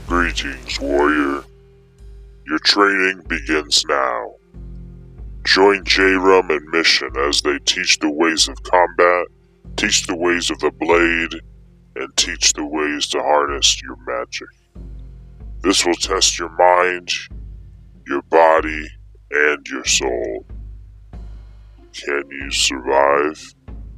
Greetings, warrior. Your training begins now. Join J-Rum and Mission as they teach the ways of combat, teach the ways of the blade, and teach the ways to harness your magic. This will test your mind, your body, and your soul. Can you survive?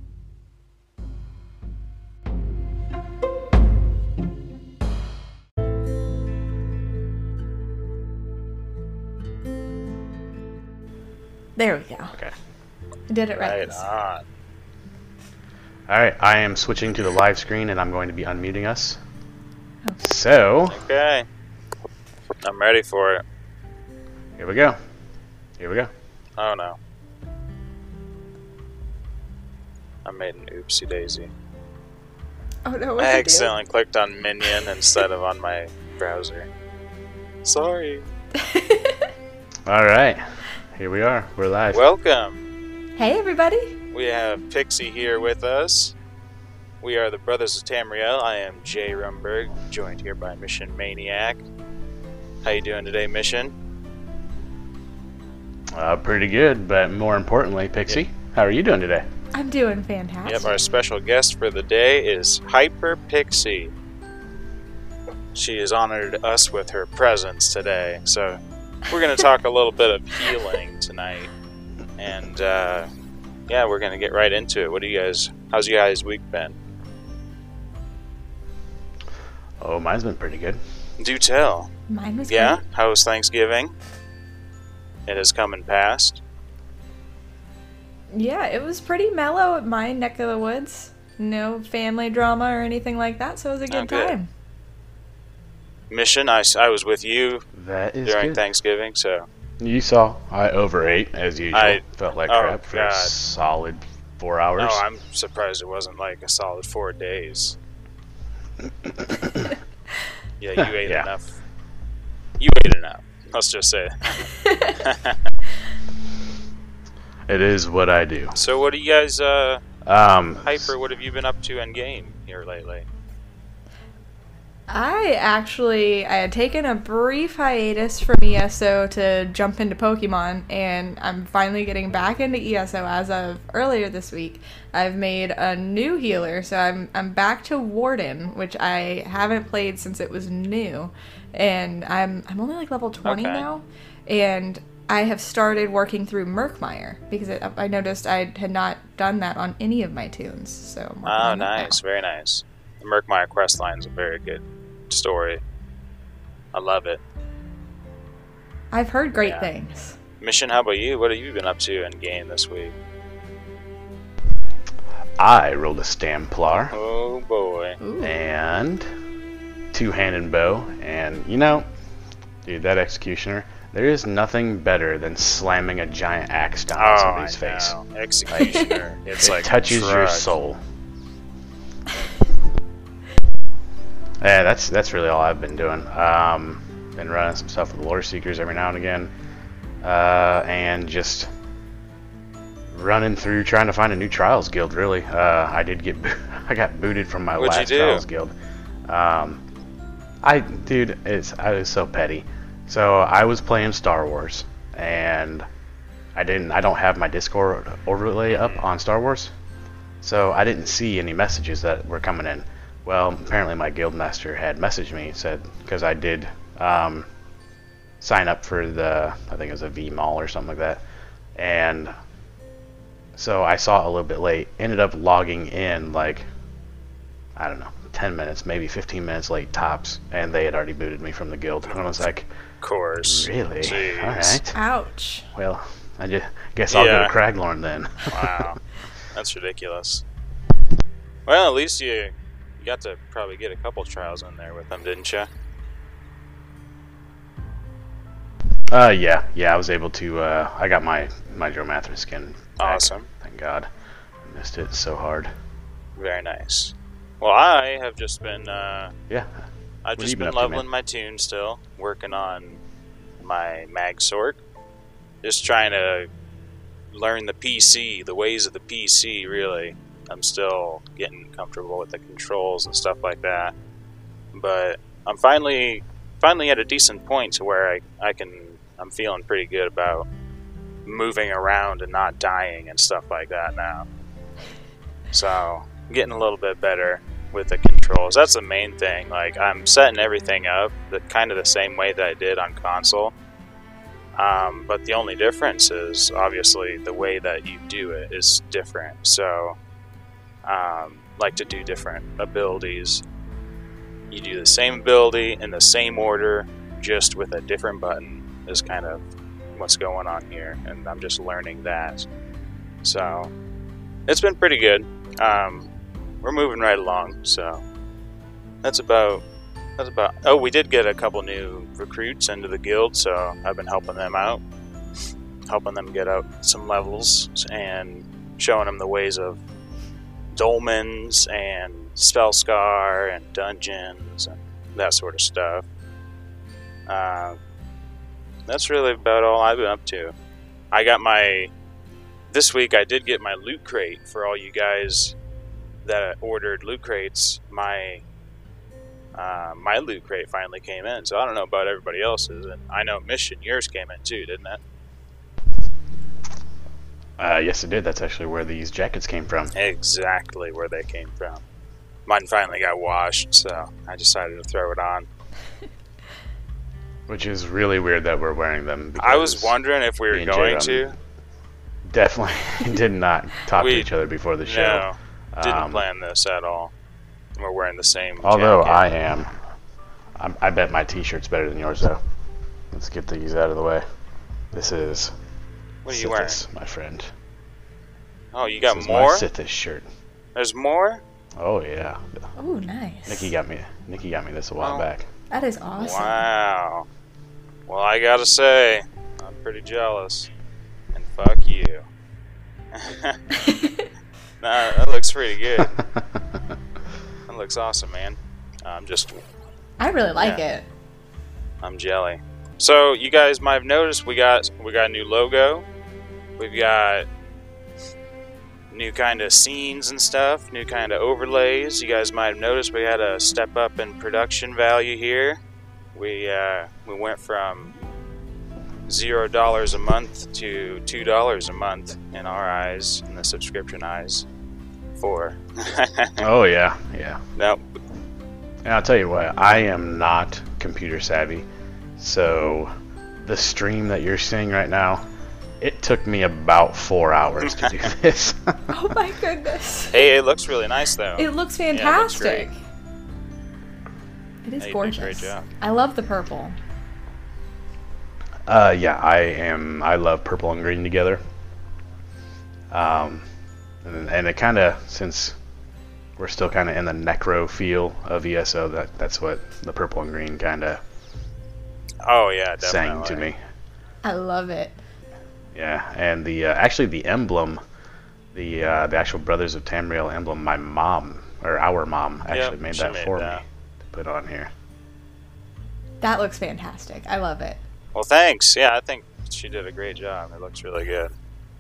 There we go. Okay. I did it right. Right on. Alright, I am switching to the live screen and I'm going to be unmuting us. So, Okay. I'm ready for it. here we go. Here we go. Oh no. I made an oopsie daisy. Oh no, I what'd you do? accidentally clicked on Minion instead of on my browser. Sorry. Alright, here we are. We're live. Welcome. Hey everybody. We have Pixie here with us. We are the Brothers of Tamriel. I am Jay Rumberg, joined here by Mission Maniac. How you doing today, Mission? Pretty good, but more importantly, Pixie, how are you doing today? I'm doing fantastic. Yep, our special guest for the day is Hyper Pixie. She has honored us with her presence today. So we're going to talk a little bit of healing tonight. And yeah, we're going to get right into it. How's you guys' week been? Oh, mine's been pretty good. Do tell. Mine was Yeah? great. How was Thanksgiving? It has come and passed. Yeah, it was pretty mellow at my neck of the woods. No family drama or anything like that, so it was a good good. time. Mission, I was with you That is during good. Thanksgiving, so You saw, I overate, as usual. I- Felt like oh, crap for a God. solid 4 hours. no, I'm surprised it wasn't like a solid 4 days. Yeah, you ate Yeah. enough. You ate enough. Let's just say. It is what I do. So, what do you guys, Hyper? What have you been up to in game here lately? I had taken a brief hiatus from ESO to jump into Pokemon, and I'm finally getting back into ESO as of earlier this week. I've made a new healer, so I'm back to Warden, which I haven't played since it was new, and I'm only like level 20 Okay. now, and I have started working through Murkmire because I noticed I had not done that on any of my tunes. So I'm working Oh, on that nice, now. very nice. The Murkmire quest line is a very good story. I love it. I've heard great Yeah. things. Mission, how about you? What have you been up to in game this week? I rolled a Stamplar Oh boy. Ooh. and two-handed bow, and you know, dude, that executioner, there is nothing better than slamming a giant axe down on Oh, somebody's I face. know. Executioner. It's It like touches your drug. soul. Yeah, that's really all I've been doing. Been running some stuff with Lore Seekers every now and again, and just running through trying to find a new Trials guild. Really, I got booted from my What'd you last do? Trials guild. I was so petty. So I was playing Star Wars, and I don't have my Discord overlay up on Star Wars, so I didn't see any messages that were coming in. Well, apparently my guildmaster had messaged me, said, because I did sign up for I think it was a V Mall or something like that, and so I saw it a little bit late, ended up logging in like, I don't know, 10 minutes, maybe 15 minutes late tops, and they had already booted me from the guild, and I was like, Of course. really? Jeez. Alright. Ouch. Well, I guess I'll go Yeah. to Craglorn then. Wow. That's ridiculous. Well, at least you got to probably get a couple trials in there with them, didn't you? Yeah, I was able to, I got my Dromathra skin back. Awesome. Thank God. I missed it so hard. Very nice. Well, I have just been, Yeah. I've What have just you been been up to, leveling man? my tune still, working on my mag sort. Just trying to learn the PC, the ways of the PC, really. I'm still getting comfortable with the controls and stuff like that. But I'm finally finally at a decent point to where I'm feeling pretty good about moving around and not dying and stuff like that now. So I'm getting a little bit better with the controls. That's the main thing. Like, I'm setting everything up kind of the same way that I did on console. But the only difference is obviously the way that you do it is different. So, like to do different abilities, you do the same ability in the same order, just with a different button, is kind of what's going on here, and I'm just learning that. So, it's been pretty good. We're moving right along, so that's about. Oh, we did get a couple new recruits into the guild, so I've been helping them out, helping them get out some levels and showing them the ways of dolmens and Spellscar and dungeons and that sort of stuff. That's really about all I've been up to. This week I did get my loot crate. For all you guys that ordered loot crates, my loot crate finally came in, so I don't know about everybody else's, and I know Mission, yours came in too, didn't it? Yes, it did. That's actually where these jackets came from. Exactly where they came from. Mine finally got washed, so I decided to throw it on. Which is really weird that we're wearing them. I was wondering if we were going to. Definitely did not talk to each other before the show. No, didn't plan this at all. We're wearing the same Although jacket. I am. I bet my t-shirt's better than yours, though. Let's get these out of the way. This is What are you Sithis, wearing? my friend. Oh, you got This is more? my Sithis shirt. There's more? Oh, yeah. Oh, nice. Nikki got me this a while back. That is awesome. Wow. Well, I gotta say, I'm pretty jealous. And fuck you. Nah, that looks pretty good. That looks awesome, man. I really like it. I'm jelly. So you guys might have noticed we got a new logo. We've got new kind of scenes and stuff, new kind of overlays. You guys might have noticed we had a step up in production value here. We went from $0 a month to $2 a month in our eyes, in the subscription eyes. Oh yeah. No. And I'll tell you what, I am not computer savvy, so the stream that you're seeing right now, it took me about 4 hours to do this. Oh my goodness. Hey, it looks really nice though. It looks Yeah, it looks fantastic. great. It is Hey, you did a gorgeous. great job. I love the purple. Yeah, I love purple and green together. And it kind of, since we're still kind of in the necro feel of ESO, that's what the purple and green kind of Oh yeah, definitely. sang to me. I love it. Yeah, and the actually the emblem, the actual Brothers of Tamriel emblem, our mom actually made she that made for that. me to put on here. That looks fantastic. I love it. Well, thanks. Yeah, I think she did a great job. It looks really good.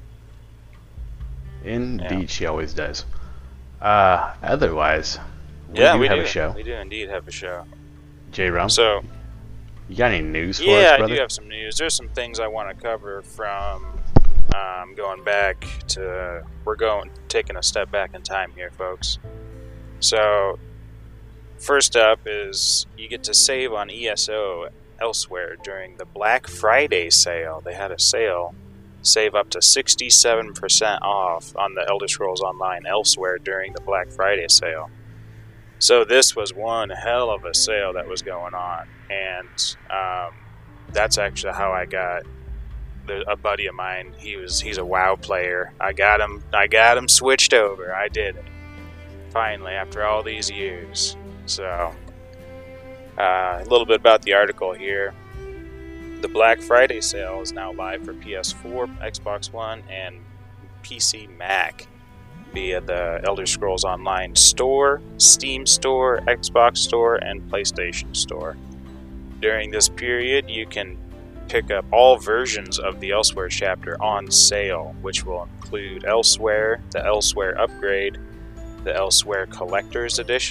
Indeed, she always does. Otherwise, we Yeah, do we have do. a show. We do indeed have a show. J-Rum, So, you got any news for us, yeah, I brother? do have some news. There's some things I want to cover from going back to. Taking a step back in time here, folks. So, first up is you get to save on ESO elsewhere during the Black Friday sale. They had a sale. Save up to 67% off on the Elder Scrolls Online elsewhere during the Black Friday sale. So this was one hell of a sale that was going on, and that's actually how I got a buddy of mine. He's a WoW player. I got him switched over. I did it finally after all these years. So a little bit about the article here. The Black Friday sale is now live for PS4, Xbox One, and PC Mac via the Elder Scrolls Online Store, Steam Store, Xbox Store, and PlayStation Store. During this period, you can pick up all versions of the Elsewhere chapter on sale, which will include Elsewhere, the Elsewhere Upgrade, the Elsewhere Collector's Edition,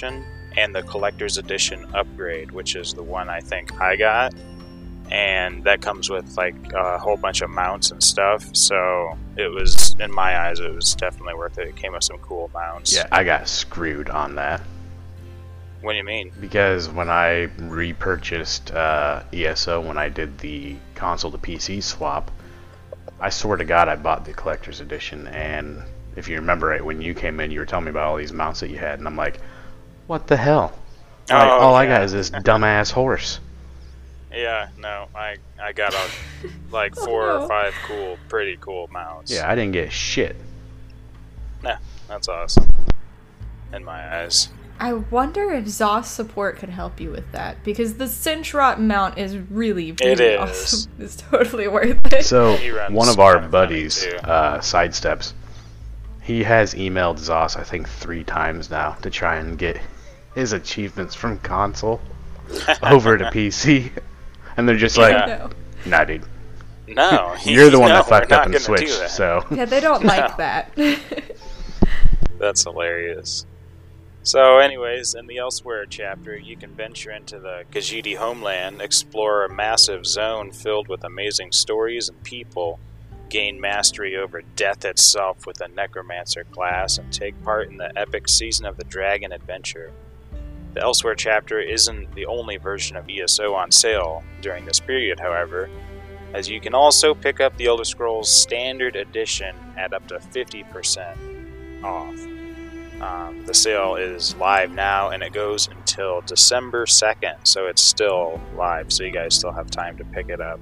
and the collector's edition upgrade, which is the one I think I got. And that comes with like a whole bunch of mounts and stuff. So it was, in my eyes, it was definitely worth it. It came with some cool mounts. Yeah, I got screwed on that. What do you mean? Because when I repurchased ESO, when I did the console to PC swap, I swear to God I bought the collector's edition. And if you remember right, when you came in, you were telling me about all these mounts that you had, and I'm like, what the hell? Like, all I got is this dumbass horse. Yeah, no, I got like 4 or 5 pretty cool mounts. Yeah, I didn't get shit. Nah, that's awesome. In my eyes. I wonder if ZOS support could help you with that, because the Cinch-Rot mount is really awesome. It's totally worth it. So, He runs one of our kind of buddies, funny, too. Sidesteps, he has emailed ZOS, I think, 3 times now to try and get his achievements from console over to PC. And they're just like, Yeah. nah, dude. No, You're the one no, that fucked we're up not and gonna do switched, that. so. Yeah, they don't like that. That's hilarious. So, anyways, in the Elsewhere chapter, you can venture into the Khajiit homeland, explore a massive zone filled with amazing stories and people, gain mastery over death itself with a necromancer class, and take part in the epic Season of the Dragon adventure. The Elsewhere chapter isn't the only version of ESO on sale during this period, however, as you can also pick up the Elder Scrolls Standard Edition at up to 50% off. The sale is live now, and it goes until December 2nd, so it's still live, so you guys still have time to pick it up,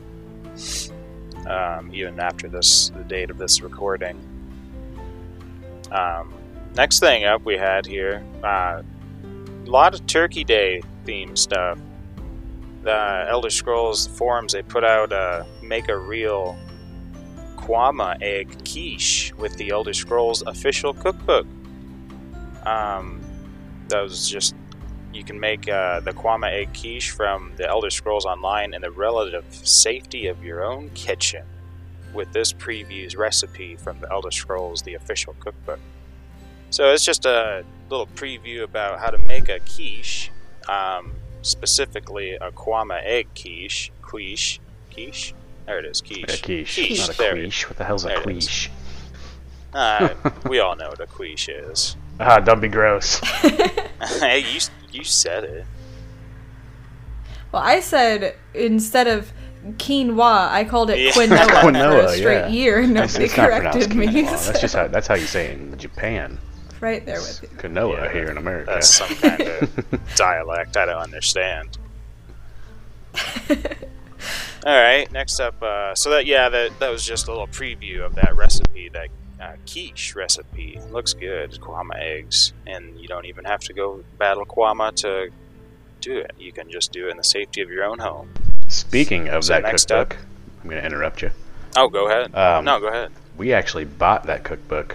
even after the date of this recording. Next thing up we had here, a lot of Turkey Day themed stuff. The Elder Scrolls forums, they put out a make a real Kwama egg quiche with the Elder Scrolls official cookbook. That was just, you can make the Kwama egg quiche from the Elder Scrolls Online in the relative safety of your own kitchen with this preview's recipe from the Elder Scrolls, the official cookbook. So it's just a little preview about how to make a quiche, specifically a Kwama egg quiche. Quiche? There it is, quiche. A quiche, not a There quiche. What the hell's a There it is. quiche? We all know what a quiche is. Ah, don't be gross. Hey, you said it. Well, I said instead of quinoa, I called it Yeah. quinoa, for Quinoa, a straight yeah. year, and nobody It's not pronounced corrected me. quinoa. so- That's just that's how you say it in Japan. right there with you. Quinoa Yeah, here in America. That's some kind of dialect I don't understand. Alright, next up, so that was just a little preview of that recipe, that quiche recipe. Looks good, Kwama eggs, and you don't even have to go battle Kwama to do it. You can just do it in the safety of your own home. Speaking of So that next cookbook, I'm going to interrupt you. Oh, go ahead. No, go ahead. We actually bought that cookbook.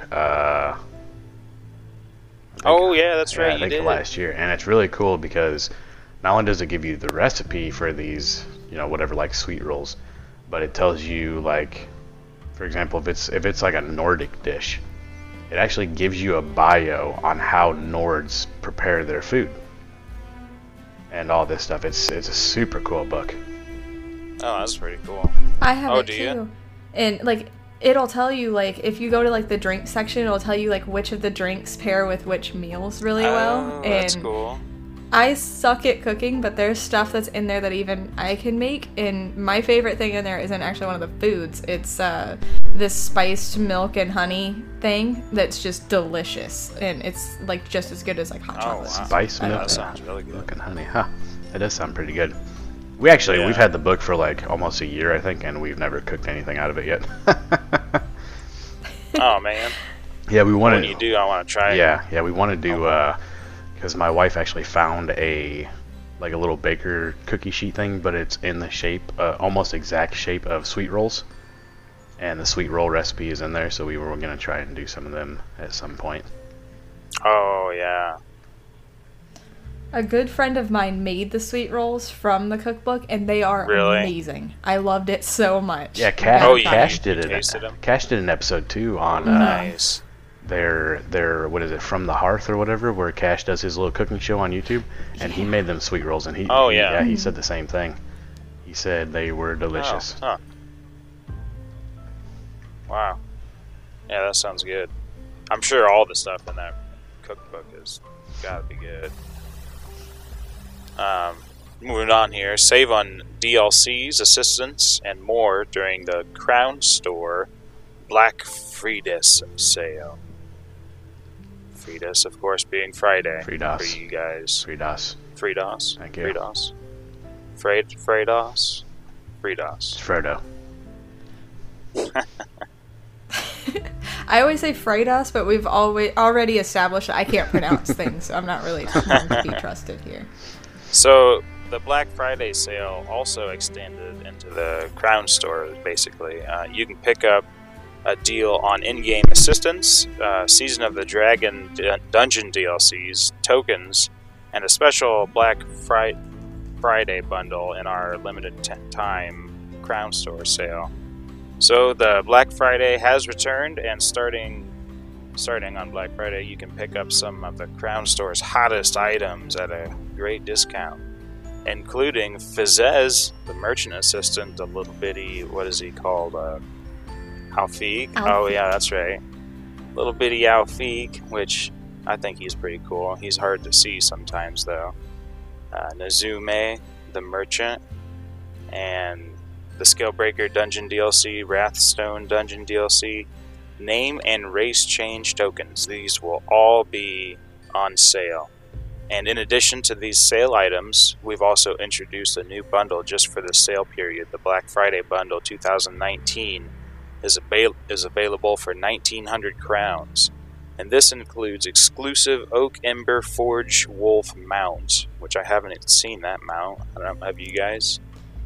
Oh, yeah, that's right, I you think did. last year, and it's really cool because not only does it give you the recipe for these, whatever, like sweet rolls, but it tells you, like, for example, if it's like a Nordic dish, it actually gives you a bio on how Nords prepare their food and all this stuff. It's a super cool book. Oh, that's pretty cool. I have Oh, it do too. you? And like it'll tell you, like, if you go to like the drink section, it'll tell you like which of the drinks pair with which meals really well. Oh, And that's cool. I suck at cooking, but there's stuff that's in there that even I can make. And my favorite thing in there isn't actually one of the foods. It's this spiced milk and honey thing that's just delicious, and it's like just as good as like hot Oh, chocolate. wow. Spice I milk. love That sounds really good. Milk and honey, huh? That does sound pretty good. We've Yeah. had the book for like almost a year, I think, and we've never cooked anything out of it yet. Oh, man. Yeah, we wanted. When you do, I want to try it. Yeah, we want to do because my wife actually found a little baker cookie sheet thing, but it's in the shape, almost exact shape of sweet rolls, and the sweet roll recipe is in there. So we were gonna try and do some of them at some point. Oh, yeah. A good friend of mine made the sweet rolls from the cookbook, and they are Really? amazing. I loved it so much. Yeah, I gotta Oh, try yeah. it. Cash did it. tasted 'em? Cash did an episode too on Nice. They're what is it, From the Hearth or whatever, where Cash does his little cooking show on YouTube, and he made them sweet rolls, and he said the same thing. He said they were delicious. Oh, huh. Wow. Yeah, that sounds good. I'm sure all the stuff in that cookbook has gotta be good. Moving on here, save on DLCs, assistance, and more during the Crown Store Black Friday sale. Friday, of course, being Friday Fridas. for you guys. Fridas. Fridas. Thank you. Fridas. Fredos. It's Frodo. I always say Freitas, but we've already established that I can't pronounce things, so I'm not really one to be trusted here. So, the Black Friday sale also extended into the Crown Store, basically. You can pick up a deal on in-game assistance, Season of the Dragon dungeon DLCs, tokens, and a special Black Friday bundle in our limited time Crown Store sale. So the Black Friday has returned, and starting on Black Friday, you can pick up some of the Crown Store's hottest items at a great discount, including Fizez, the merchant assistant, the little bitty, what is he called? Alfiq? Oh yeah, that's right. Little bitty Alfiq, which I think he's pretty cool. He's hard to see sometimes, though. Nazume, the merchant, and the Scalebreaker Dungeon DLC, Wrathstone Dungeon DLC, name and race change tokens. These will all be on sale. And in addition to these sale items, we've also introduced a new bundle just for the sale period. The Black Friday Bundle 2019 is available for 1,900 crowns. And this includes exclusive Oak Ember Forge Wolf mounts, which I haven't seen that mount. I don't know, have you guys?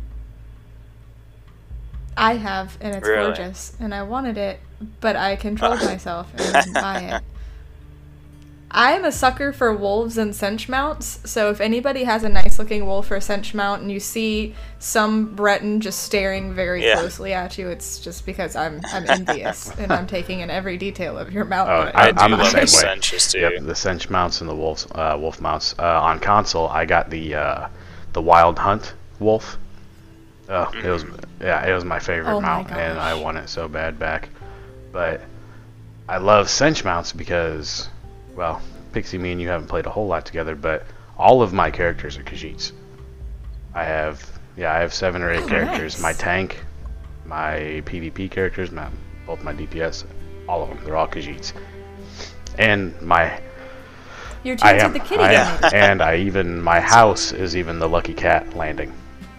I have, and it's Really? gorgeous, and I wanted it, but I controlled myself and didn't buy it. I'm a sucker for wolves and cinch mounts, so if anybody has a nice looking wolf or cinch mount and you see some Breton just staring very closely at you, it's just because I'm envious and I'm taking in every detail of your mount. Oh, I I'm do the love same the way. cinches too. Yep, the cinch mounts and the wolf mounts. On console, I got the Wild Hunt wolf. Oh, it was my favorite Oh my mount, gosh. and I want it so bad back. But I love cinch mounts because, well, Pixie, me and you haven't played a whole lot together, but all of my characters are Khajiits. I have 7 or 8 characters. Nice. My tank, my PvP characters, both my DPS, all of them. They're all Khajiits. And Your team's with the kitty gun. And my house is even the Lucky Cat landing.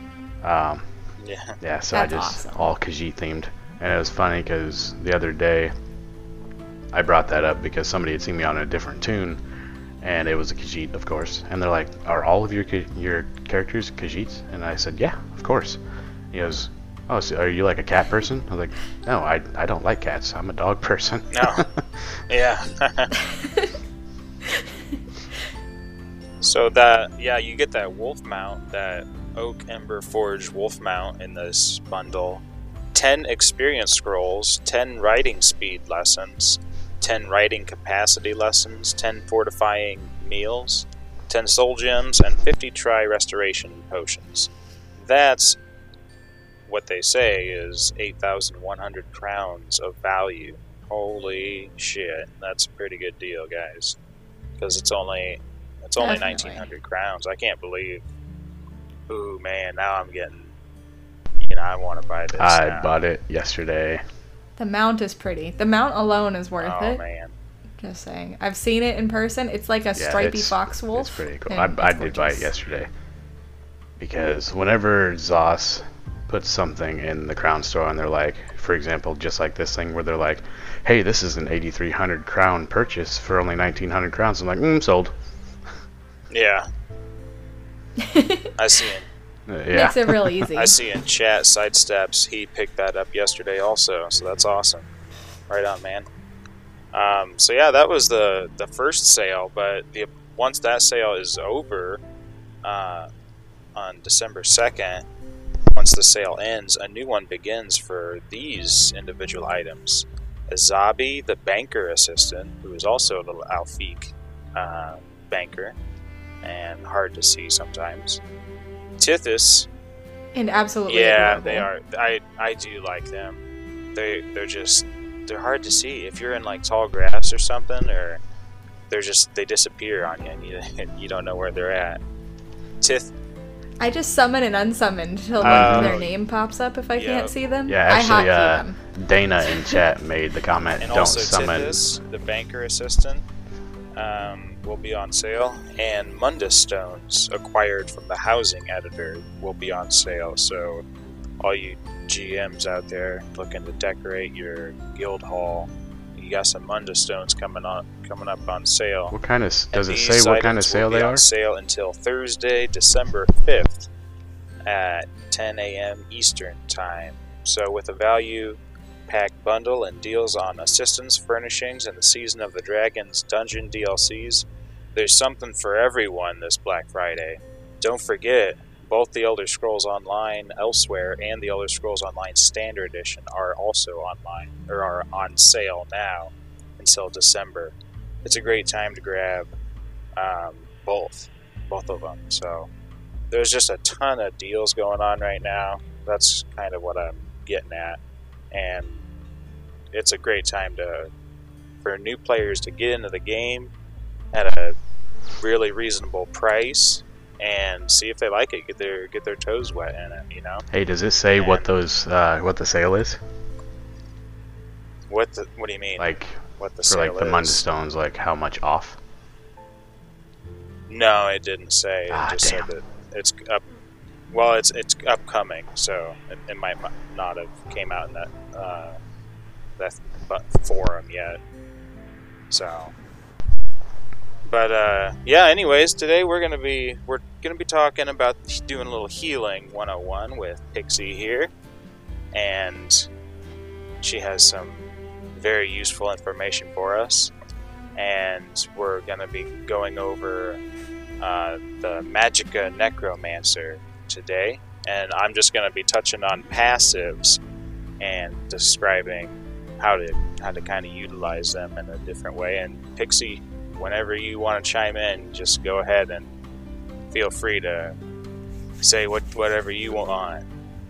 Yeah. So That's I just awesome. all Khajiit themed, and it was funny because the other day I brought that up because somebody had seen me on a different tune, and it was a Khajiit, of course. And they're like, "Are all of your characters Khajiits?" And I said, "Yeah, of course." He goes, "Oh, so are you like a cat person?" I was like, "No, I don't like cats. I'm a dog person." No. Yeah. So you get that wolf mount, that Oak Ember Forge wolf mount in this bundle. 10 experience scrolls, 10 riding speed lessons, 10 riding capacity lessons, 10 fortifying meals, 10 soul gems, and 50 try restoration potions. That's what they say is 8,100 crowns of value. Holy shit, that's a pretty good deal, guys. Because it's only Definitely. 1,900 crowns. I can't believe. Ooh, man, now I'm getting. I want to buy this. I now. bought it yesterday. The mount is pretty. The mount alone is worth Oh it. man. Just saying. I've seen it in person. It's like a stripy fox wolf. It's pretty cool. and I it's did buy it gorgeous. yesterday because whenever Zos puts something in the Crown Store and they're like, for example, just like this thing where they're like, "Hey, this is an 8,300 crown purchase for only 1,900 crowns," I'm like, sold. Yeah. I see it. Yeah. Makes it real easy. I see in chat Sidesteps he picked that up yesterday also, so that's awesome. Right on, man. So yeah, that was the first sale, but once that sale is over on December 2nd, once the sale ends, a new one begins for these individual items. Azabi, the banker assistant, who is also a little Alfiq banker, and hard to see sometimes. Tithys. And absolutely Yeah, adorable. they are. I do like them. They're hard to see. If you're in like tall grass or something, or they disappear on you, and you don't know where they're at. I just summon and unsummon until their name pops up if I can't see them. Yeah, I actually, hotkey them. Dana in chat made the comment, And don't also summon. Tithys, the banker assistant, will be on sale, and Mundus Stones, acquired from the housing editor, will be on sale. So all you GMs out there looking to decorate your guild hall, you got some Mundus Stones coming up on sale. What kind of, does And it these say what kind of items sale will be they on are? sale until Thursday, December 5th at 10 a.m. Eastern Time. So with a value pack bundle and deals on assistance, furnishings, and the Season of the Dragons dungeon DLCs, there's something for everyone this Black Friday. Don't forget, both the Elder Scrolls Online Elsewhere and the Elder Scrolls Online Standard Edition are also online, or are on sale now until December. It's a great time to grab both of them. So there's just a ton of deals going on right now. That's kind of what I'm getting at, and it's a great time for new players to get into the game at a really reasonable price and see if they like it. Get their toes wet in it. You know. Hey, does it say what And- what the sale is? What do you mean? Like what the for sale like the is? Mundus Stones, like how much off? No, it didn't say. It Ah, just damn. said that it's up. Well, it's upcoming, so it might not have came out in that forum yet. So, but yeah. Anyways, today we're gonna be talking about doing a little healing 101 with Pixie here, and she has some very useful information for us. And we're going to be going over the Magicka Necromancer today, and I'm just going to be touching on passives and describing how to kind of utilize them in a different way. And Pixie, whenever you want to chime in, just go ahead and feel free to say whatever you want.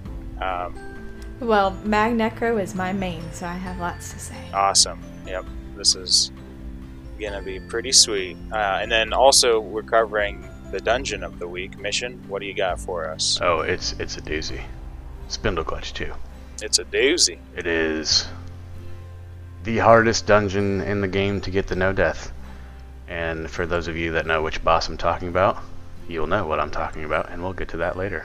Well, Mag Necro is my main, so I have lots to say. Awesome. Yep, this is gonna be pretty sweet. And then also we're covering the Dungeon of the Week mission. What do you got for us? Oh, it's a doozy. Spindle Clutch 2. It's a doozy. It is the hardest dungeon in the game to get to no death. And for those of you that know which boss I'm talking about, you'll know what I'm talking about, and we'll get to that later.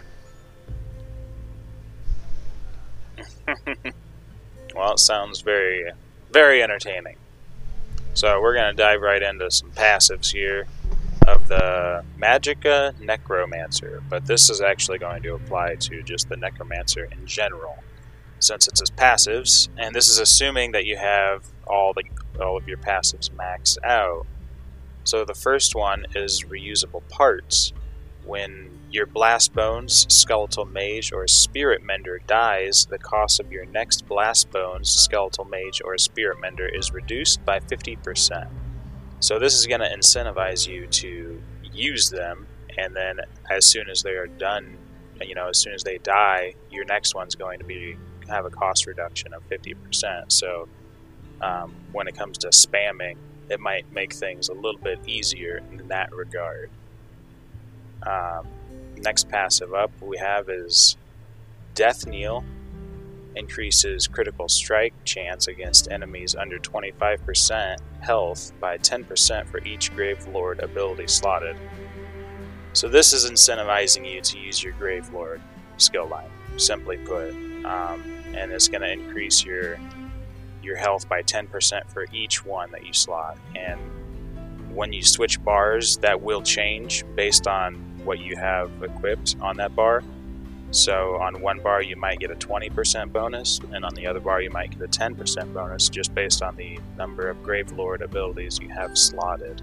Well, it sounds very, very entertaining. So we're going to dive right into some passives here of the Magicka Necromancer. But this is actually going to apply to just the Necromancer in general, since it's his passives. And this is assuming that you have all of your passives maxed out. So the first one is reusable parts. When your Blast Bones, Skeletal Mage, or Spirit Mender dies, the cost of your next Blast Bones, Skeletal Mage, or Spirit Mender is reduced by 50%. So this is going to incentivize you to use them, and then as soon as they are done, as soon as they die, your next one's going to have a cost reduction of 50%. So when it comes to spamming, it might make things a little bit easier in that regard. Next passive up we have is Death Kneel. Increases critical strike chance against enemies under 25% health by 10% for each Grave Lord ability slotted. So this is incentivizing you to use your Grave Lord skill line, simply put. And it's going to increase your health by 10% for each one that you slot. And when you switch bars, that will change based on what you have equipped on that bar. So on one bar you might get a 20% bonus, and on the other bar you might get a 10% bonus, just based on the number of Grave Lord abilities you have slotted.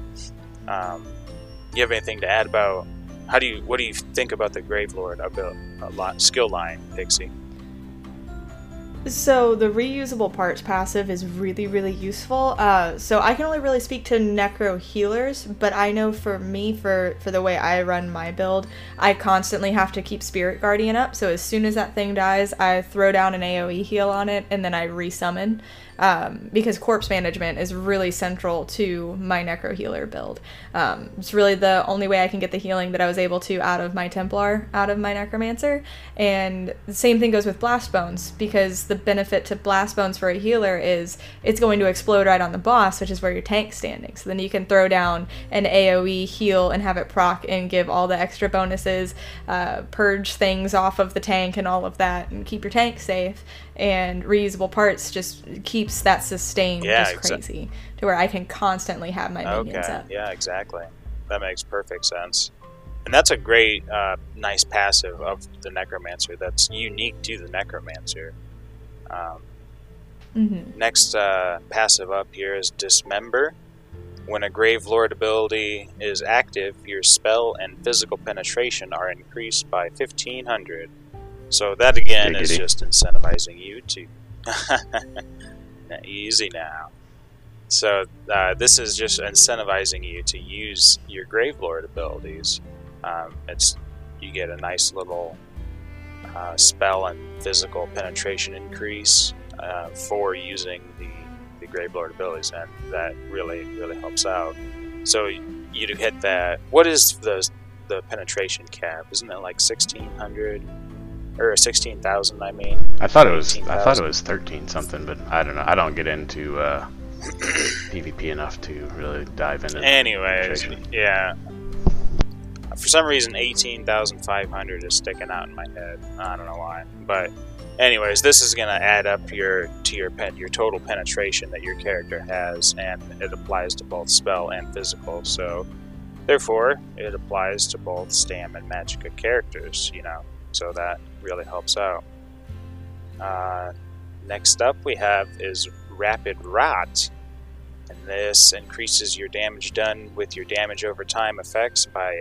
You have anything to add about what do you think about the Grave Lord skill line, Pixie? So the reusable parts passive is really, really useful. So I can only really speak to necro healers, but I know for me, for the way I run my build, I constantly have to keep Spirit Guardian up. So as soon as that thing dies, I throw down an AoE heal on it, and then I resummon. Because corpse management is really central to my necro healer build. It's really the only way I can get the healing that I was able to out of my Templar, out of my Necromancer. And the same thing goes with Blast Bones, because the benefit to Blast Bones for a healer is it's going to explode right on the boss, which is where your tank's standing. So then you can throw down an AoE heal and have it proc and give all the extra bonuses, purge things off of the tank and all of that, and keep your tank safe. And reusable parts just keeps that sustain crazy to where I can constantly have my minions up. Yeah, exactly. That makes perfect sense. And that's a great, nice passive of the Necromancer that's unique to the Necromancer. Next passive up here is Dismember. When a Grave Lord ability is active, your spell and physical penetration are increased by 1,500. So that again is just incentivizing you to easy now. So this is just incentivizing you to use your Gravelord abilities. You get a nice little spell and physical penetration increase for using the Gravelord abilities, and that really helps out. So you hit that. What is the penetration cap? Isn't it like 1,600? Or 16,000, I mean. I thought it was 13 something, but I don't know. I don't get into PvP enough to really dive into. Anyways, yeah. For some reason, 18,500 is sticking out in my head. I don't know why, but anyways, this is gonna add up to your total penetration that your character has, and it applies to both spell and physical. So, therefore, it applies to both Stam and Magicka characters. So that really helps out. Next up we have is Rapid Rot, and this increases your damage done with your damage over time effects by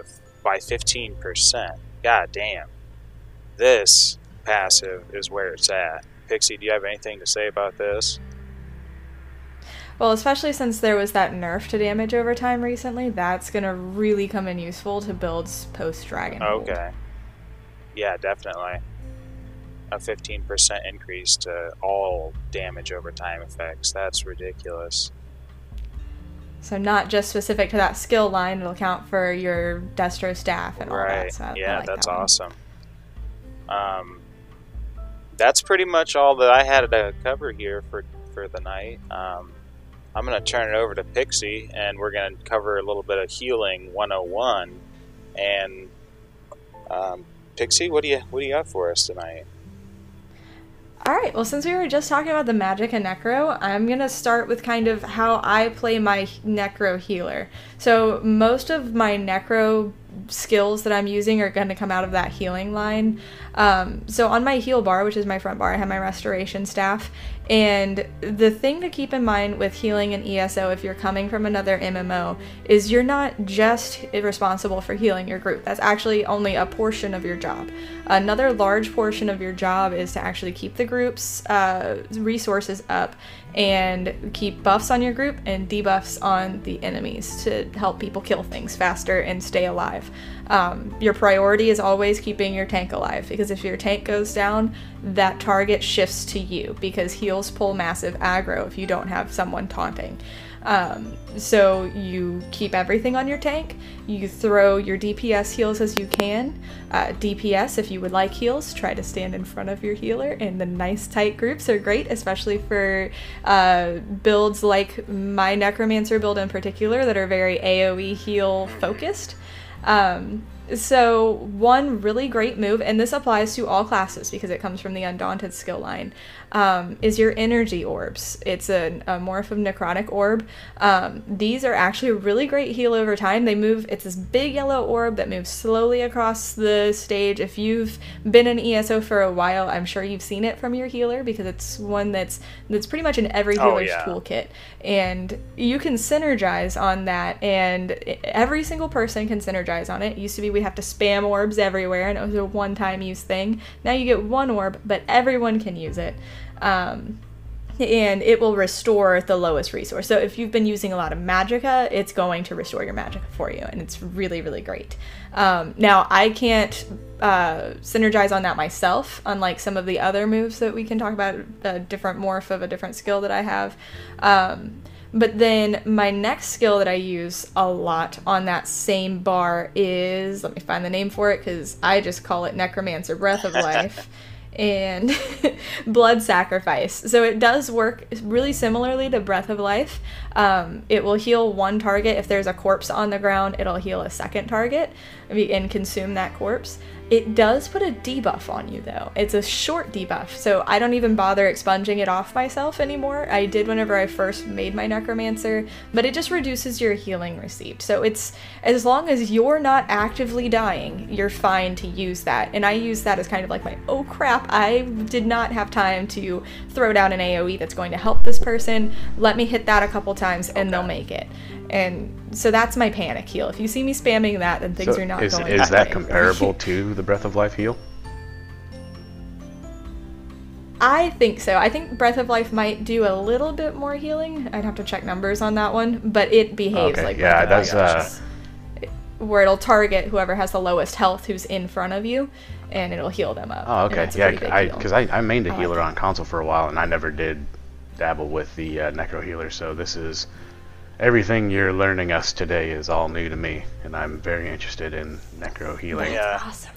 15%. God damn. This passive is where it's at. Pixie, do you have anything to say about this? Well, especially since there was that nerf to damage over time recently, that's gonna really come in useful to builds post-Dragonhold. Okay. Yeah, definitely. A 15% increase to all damage over time effects. That's ridiculous. So not just specific to that skill line, it'll count for your Destro staff and all that. So yeah, like that's that awesome. That's pretty much all that I had to cover here for the night. I'm going to turn it over to Pixie, and we're going to cover a little bit of Healing 101. And Pixie, what do you got for us tonight? Alright, well, since we were just talking about the Magicka Necro, I'm going to start with kind of how I play my Necro healer. So most of my Necro skills that I'm using are going to come out of that healing line. So on my heal bar, which is my front bar, I have my restoration staff. And the thing to keep in mind with healing in ESO, if you're coming from another MMO, is you're not just responsible for healing your group. That's actually only a portion of your job. Another large portion of your job is to actually keep the group's resources up and keep buffs on your group and debuffs on the enemies to help people kill things faster and stay alive. Your priority is always keeping your tank alive, because if your tank goes down, that target shifts to you, because heals pull massive aggro if you don't have someone taunting. So you keep everything on your tank, you throw your DPS heals as you can. DPS, if you would like heals, try to stand in front of your healer, and the nice tight groups are great, especially for builds like my Necromancer build in particular that are very AoE heal focused. So one really great move, and this applies to all classes because it comes from the Undaunted skill line, is your energy orbs. It's a morph of necrotic orb. These are actually a really great heal over time. They move, it's this big yellow orb that moves slowly across the stage. If you've been in ESO for a while, I'm sure you've seen it from your healer, because it's one that's pretty much in every healer's toolkit. And you can synergize on that, and every single person can synergize on it. It used to be we we'd have to spam orbs everywhere, and it was a one-time use thing. Now you get 1 orb, but everyone can use it. And it will restore the lowest resource. So if you've been using a lot of magicka, it's going to restore your magicka for you, and it's really, really great. Now, I can't synergize on that myself, unlike some of the other moves that we can talk about, a different morph of a different skill that I have. But then my next skill that I use a lot on that same bar is, let me find the name for it, because I just call it Necromancer Breath of Life. And Blood Sacrifice. So it does work really similarly to Breath of Life. It will heal 1 target. If there's a corpse on the ground, it'll heal a 2nd target and consume that corpse. It does put a debuff on you, though. It's a short debuff, so I don't even bother expunging it off myself anymore. I did whenever I first made my Necromancer, but it just reduces your healing received. So it's, as long as you're not actively dying, you're fine to use that. And I use that as kind of like my, oh crap, I did not have time to throw down an AoE that's going to help this person. Let me hit that a couple times and they'll make it. And so that's my panic heal. If you see me spamming that, then things are not going to Is that comparable to the Breath of Life heal? I think so. I think Breath of Life might do a little bit more healing. I'd have to check numbers on that one, but it behaves like Breath of Life. Where it'll target whoever has the lowest health who's in front of you, and it'll heal them up. Oh, okay. Yeah, because I mained a healer on console for a while, and I never did dabble with the Necro Healer, so this is... Everything you're learning us today is all new to me, and I'm very interested in Necro Healing. That's awesome.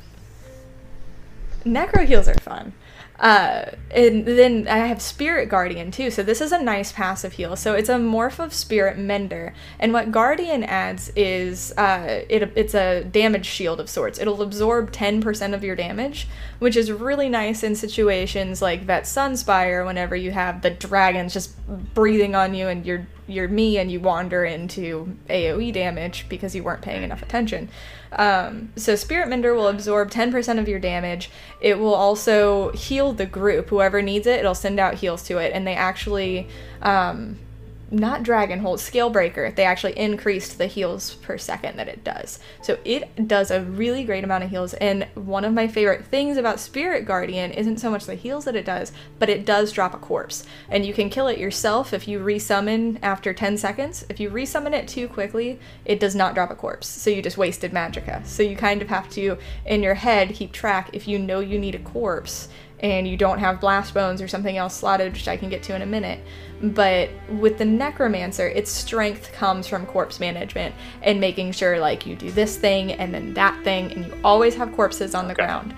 Necro heals are fun. And then I have Spirit Guardian too, so this is a nice passive heal. So it's a morph of Spirit Mender, and what Guardian adds is it's a damage shield of sorts. It'll absorb 10% of your damage, which is really nice in situations like Vet Sunspire, whenever you have the dragons just breathing on you and you're me and you wander into AoE damage because you weren't paying enough attention. So Spirit Mender will absorb 10% of your damage. It will also heal the group. Whoever needs it, it'll send out heals to it. And they actually, not Dragonhold, Scalebreaker, they actually increased the heals per second that it does. So it does a really great amount of heals. And one of my favorite things about Spirit Guardian isn't so much the heals that it does, but it does drop a corpse. And you can kill it yourself if you resummon after 10 seconds. If you resummon it too quickly, it does not drop a corpse. So you just wasted magicka. So you kind of have to, in your head, keep track if you know you need a corpse and you don't have Blast Bones or something else slotted, which I can get to in a minute. But with the Necromancer, its strength comes from corpse management and making sure, like, you do this thing and then that thing, and you always have corpses on the ground.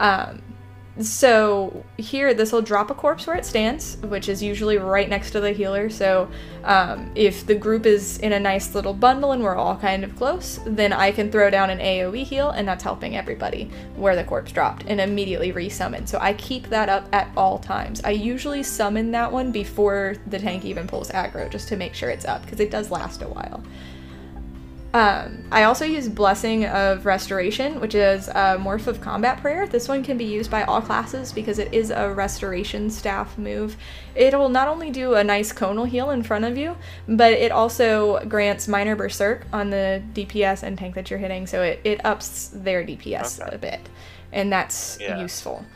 So here, this will drop a corpse where it stands, which is usually right next to the healer. So if the group is in a nice little bundle and we're all kind of close, then I can throw down an AoE heal, and that's helping everybody where the corpse dropped, and immediately resummon. So I keep that up at all times. I usually summon that one before the tank even pulls aggro, just to make sure it's up, because it does last a while. I also use Blessing of Restoration, which is a morph of Combat Prayer. This one can be used by all classes because it is a restoration staff move. It'll not only do a nice conal heal in front of you, but it also grants Minor Berserk on the DPS and tank that you're hitting, so it ups their DPS a bit, and that's useful.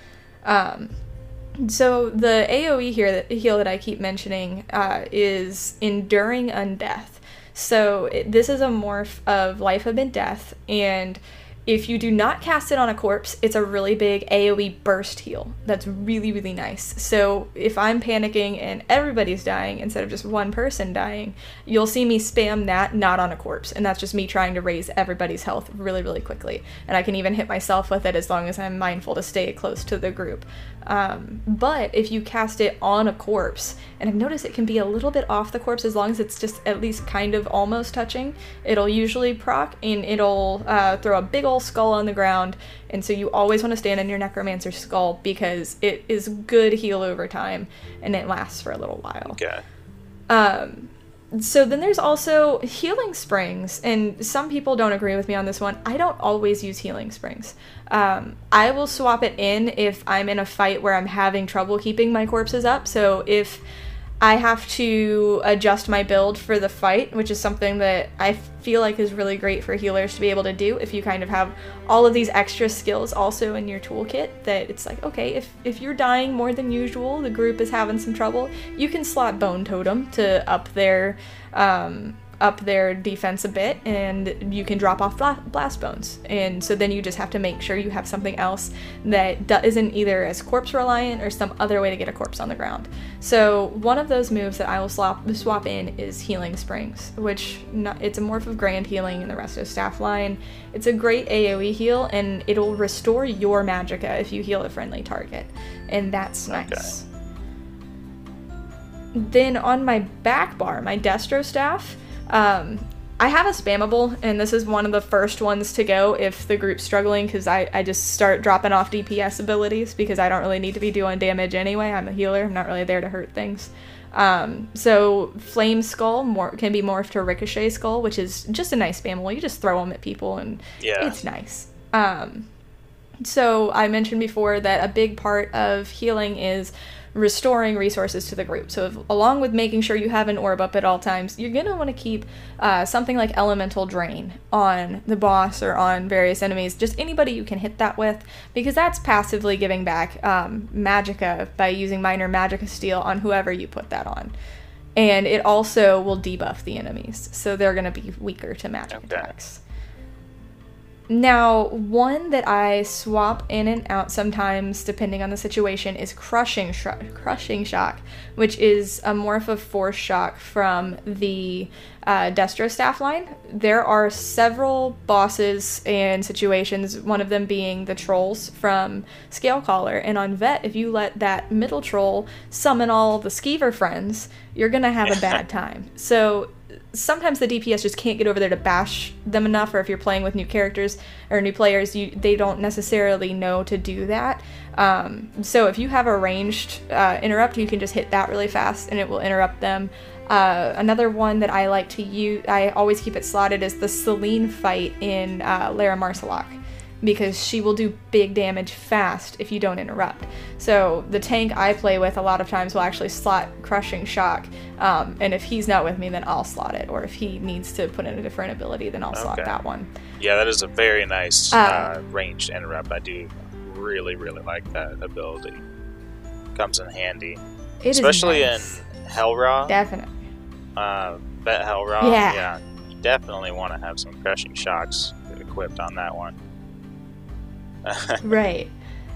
So the AoE heal that I keep mentioning is Enduring Undeath. So this is a morph of Life Amid Death, and if you do not cast it on a corpse, it's a really big AoE burst heal. That's really, really nice. So if I'm panicking and everybody's dying instead of just one person dying, you'll see me spam that not on a corpse, and that's just me trying to raise everybody's health really, really quickly. And I can even hit myself with it as long as I'm mindful to stay close to the group. But if you cast it on a corpse, and I've noticed it can be a little bit off the corpse as long as it's just at least kind of almost touching, it'll usually proc, and it'll throw a big ol' skull on the ground. And so you always want to stand in your Necromancer skull because it is good heal over time, and it lasts for a little while. Okay. So then there's also Healing Springs, and some people don't agree with me on this one. I don't always use Healing Springs. I will swap it in if I'm in a fight where I'm having trouble keeping my corpses up. So if I have to adjust my build for the fight, which is something that I feel like is really great for healers to be able to do if you kind of have all of these extra skills also in your toolkit, that it's like, okay, if you're dying more than usual, the group is having some trouble, you can slot Bone Totem to up their defense a bit, and you can drop off Blast Bones. And so then you just have to make sure you have something else that isn't either as corpse reliant or some other way to get a corpse on the ground. So one of those moves that I will swap in is Healing Springs, which it's a morph of Grand Healing in the Resto Staff line. It's a great AoE heal, and it'll restore your magicka if you heal a friendly target, and that's nice. Okay. Then on my back bar, my Destro Staff, I have a spammable, and this is one of the first ones to go if the group's struggling, because I just start dropping off DPS abilities because I don't really need to be doing damage anyway. I'm a healer. I'm not really there to hurt things. So Flame Skull can be morphed to Ricochet Skull, which is just a nice spammable. You just throw them at people, and it's nice. So I mentioned before that a big part of healing is restoring resources to the group. So along with making sure you have an orb up at all times, you're going to want to keep something like Elemental Drain on the boss or on various enemies, just anybody you can hit that with, because that's passively giving back magicka by using Minor Magicka Steal on whoever you put that on. And it also will debuff the enemies, so they're going to be weaker to magic attacks. Now, one that I swap in and out sometimes, depending on the situation, is Crushing Shock, which is a morph of Force Shock from the Destro Staff line. There are several bosses and situations, one of them being the trolls from Scalecaller, and on Vet, if you let that middle troll summon all the Skeever friends, you're gonna have a bad time. So sometimes the DPS just can't get over there to bash them enough, or if you're playing with new characters or new players, they don't necessarily know to do that. So if you have a ranged interrupt, you can just hit that really fast and it will interrupt them. Another one that I like to use, I always keep it slotted, is the Selene fight in Lara Marsalok, because she will do big damage fast if you don't interrupt. So the tank I play with a lot of times will actually slot Crushing Shock, and if he's not with me, then I'll slot it, or if he needs to put in a different ability, then I'll slot that one. Yeah, that is a very nice ranged interrupt. I do really, really like that ability. Comes in handy. Especially in Hellraw. Definitely. Bet Hellraw. Yeah. You definitely want to have some Crushing Shocks equipped on that one. Right.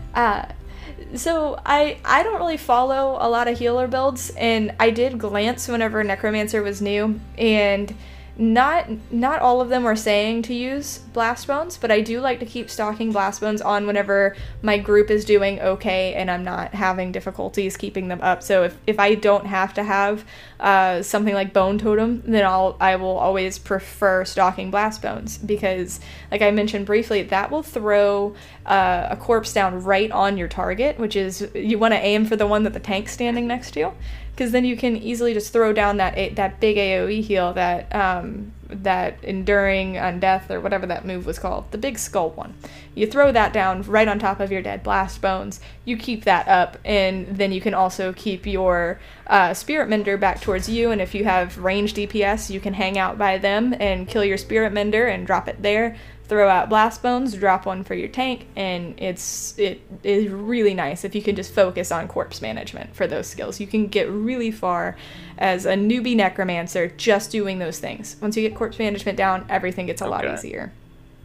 So I don't really follow a lot of healer builds, and I did glance whenever Necromancer was new, and not all of them were saying to use Blast Bones, but I do like to keep stocking Blast Bones on whenever my group is doing okay and I'm not having difficulties keeping them up. So if I don't have to have something like Bone Totem, then I will always prefer stocking Blast Bones, because like I mentioned briefly, that will throw a corpse down right on your target, which is, you want to aim for the one that the tank's standing next to, because then you can easily just throw down that big AoE heal, that Enduring Undeath, or whatever that move was called, the big skull one. You throw that down right on top of your dead Blast Bones, you keep that up, and then you can also keep your Spirit Mender back towards you, and if you have ranged DPS, you can hang out by them and kill your Spirit Mender and drop it there. Throw out Blast Bones, drop one for your tank, and it is really nice if you can just focus on corpse management for those skills. You can get really far as a newbie Necromancer just doing those things. Once you get corpse management down, everything gets a lot easier.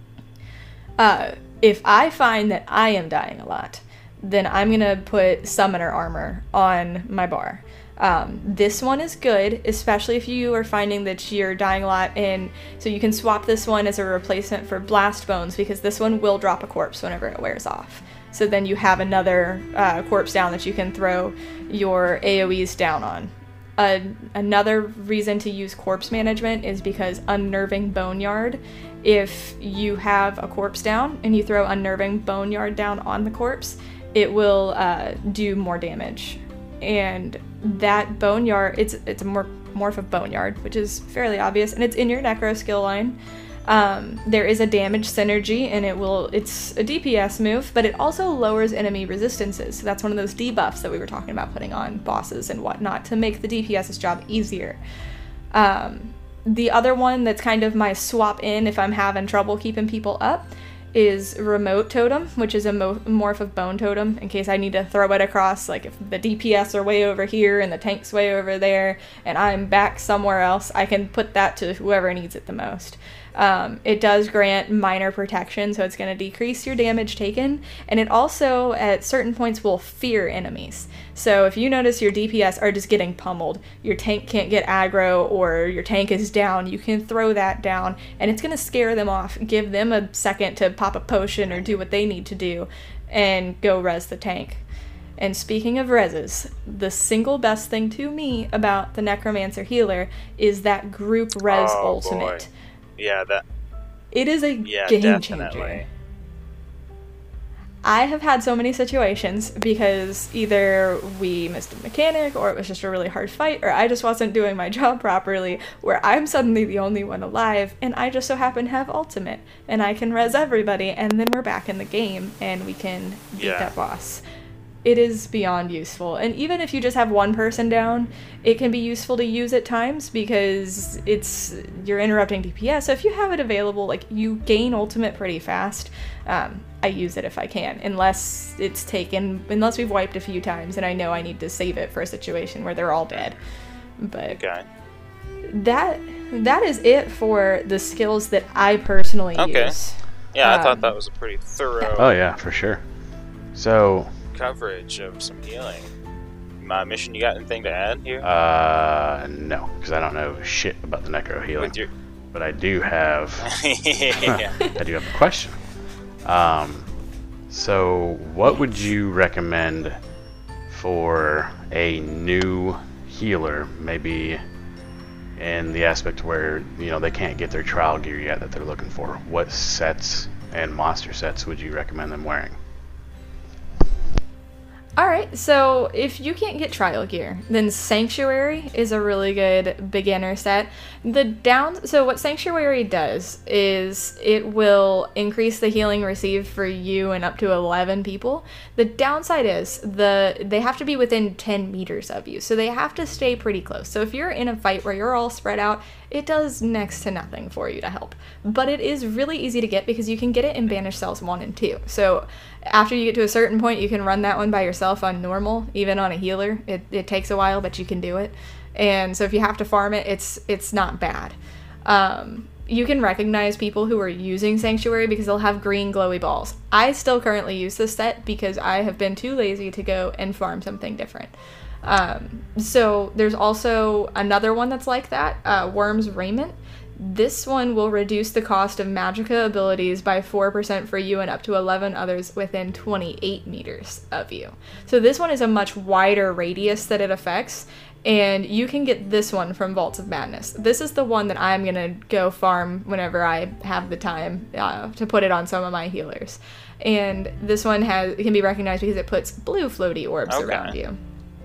If I find that I am dying a lot, then I'm going to put Summoner Armor on my bar. This one is good, especially if you are finding that you're dying a lot, and so you can swap this one as a replacement for Blast Bones, because this one will drop a corpse whenever it wears off. So then you have another corpse down that you can throw your AoEs down on. Another reason to use corpse management is because Unnerving Boneyard, if you have a corpse down and you throw Unnerving Boneyard down on the corpse, it will do more damage. And that Boneyard, it's a morph of Boneyard, which is fairly obvious, and it's in your Necro skill line. There is a damage synergy, and it's a DPS move, but it also lowers enemy resistances. So that's one of those debuffs that we were talking about putting on bosses and whatnot to make the DPS's job easier. The other one that's kind of my swap in if I'm having trouble keeping people up is Remote Totem, which is a morph of Bone Totem, in case I need to throw it across, like if the DPS are way over here and the tank's way over there, and I'm back somewhere else, I can put that to whoever needs it the most. It does grant minor protection, so it's going to decrease your damage taken, and it also, at certain points, will fear enemies. So if you notice your DPS are just getting pummeled, your tank can't get aggro, or your tank is down, you can throw that down, and it's going to scare them off, give them a second to pop a potion or do what they need to do, and go res the tank. And speaking of reses, the single best thing to me about the Necromancer Healer is that group res ultimate. Boy. Yeah, it is a game definitely. changer. I have had so many situations because either we missed a mechanic, or it was just a really hard fight, or I just wasn't doing my job properly, where I'm suddenly the only one alive, and I just so happen to have ultimate, and I can res everybody, and then we're back in the game, and we can beat that boss. It is beyond useful. And even if you just have one person down, it can be useful to use at times because you're interrupting DPS. So if you have it available, like, you gain ultimate pretty fast. I use it if I can, unless we've wiped a few times and I know I need to save it for a situation where they're all dead. But that is it for the skills that I personally use. Yeah, I thought that was a pretty thorough Oh yeah, for sure. So coverage of some healing. Mission, you got anything to add here? No, because I don't know shit about the necro healing. But I do have I do have a question. So what would you recommend for a new healer, maybe in the aspect where, you know, they can't get their trial gear yet that they're looking for? What sets and monster sets would you recommend them wearing? Alright, so if you can't get trial gear, then Sanctuary is a really good beginner set. So what Sanctuary does is it will increase the healing received for you and up to 11 people. The downside is they have to be within 10 meters of you, so they have to stay pretty close. So if you're in a fight where you're all spread out, it does next to nothing for you to help. But it is really easy to get because you can get it in Banished Cells 1 and 2. So after you get to a certain point, you can run that one by yourself on normal, even on a healer. It takes a while, but you can do it. And so if you have to farm it, it's not bad. You can recognize people who are using Sanctuary because they'll have green glowy balls. I still currently use this set because I have been too lazy to go and farm something different. So there's also another one that's like that, Worm's Raiment. This one will reduce the cost of Magicka abilities by 4% for you and up to 11 others within 28 meters of you. So this one is a much wider radius that it affects, and you can get this one from Vaults of Madness. This is the one that I'm going to go farm whenever I have the time to put it on some of my healers. And this one can be recognized because it puts blue floaty orbs around you.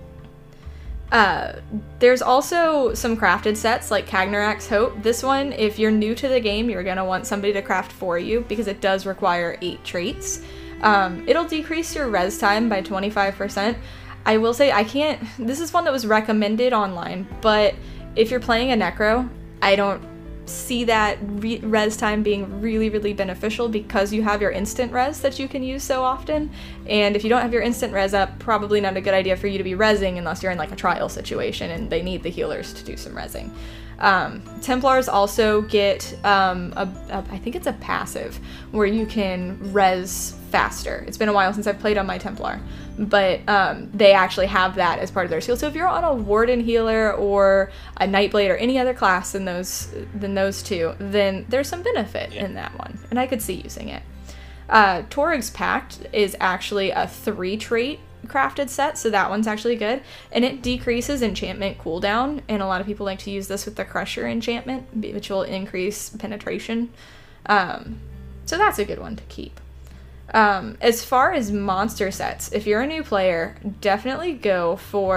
There's also some crafted sets like Kagnarak's Hope. This one, if you're new to the game, you're going to want somebody to craft for you because it does require 8 traits. It'll decrease your res time by 25%. I will say this is one that was recommended online, but if you're playing a Necro, I don't see that res time being really, really beneficial because you have your instant res that you can use so often, and if you don't have your instant res up, probably not a good idea for you to be resing unless you're in like a trial situation and they need the healers to do some resing. Templars also get I think it's a passive where you can res faster. It's been a while since I've played on my Templar, but they actually have that as part of their skill. So if you're on a Warden healer or a Nightblade or any other class than those two, then there's some benefit in that one, and I could see using it. Torug's Pact is actually a 3-trait crafted set, so that one's actually good, and it decreases enchantment cooldown, and a lot of people like to use this with the Crusher enchantment, which will increase penetration. So that's a good one to keep. As far as monster sets, if you're a new player, definitely go for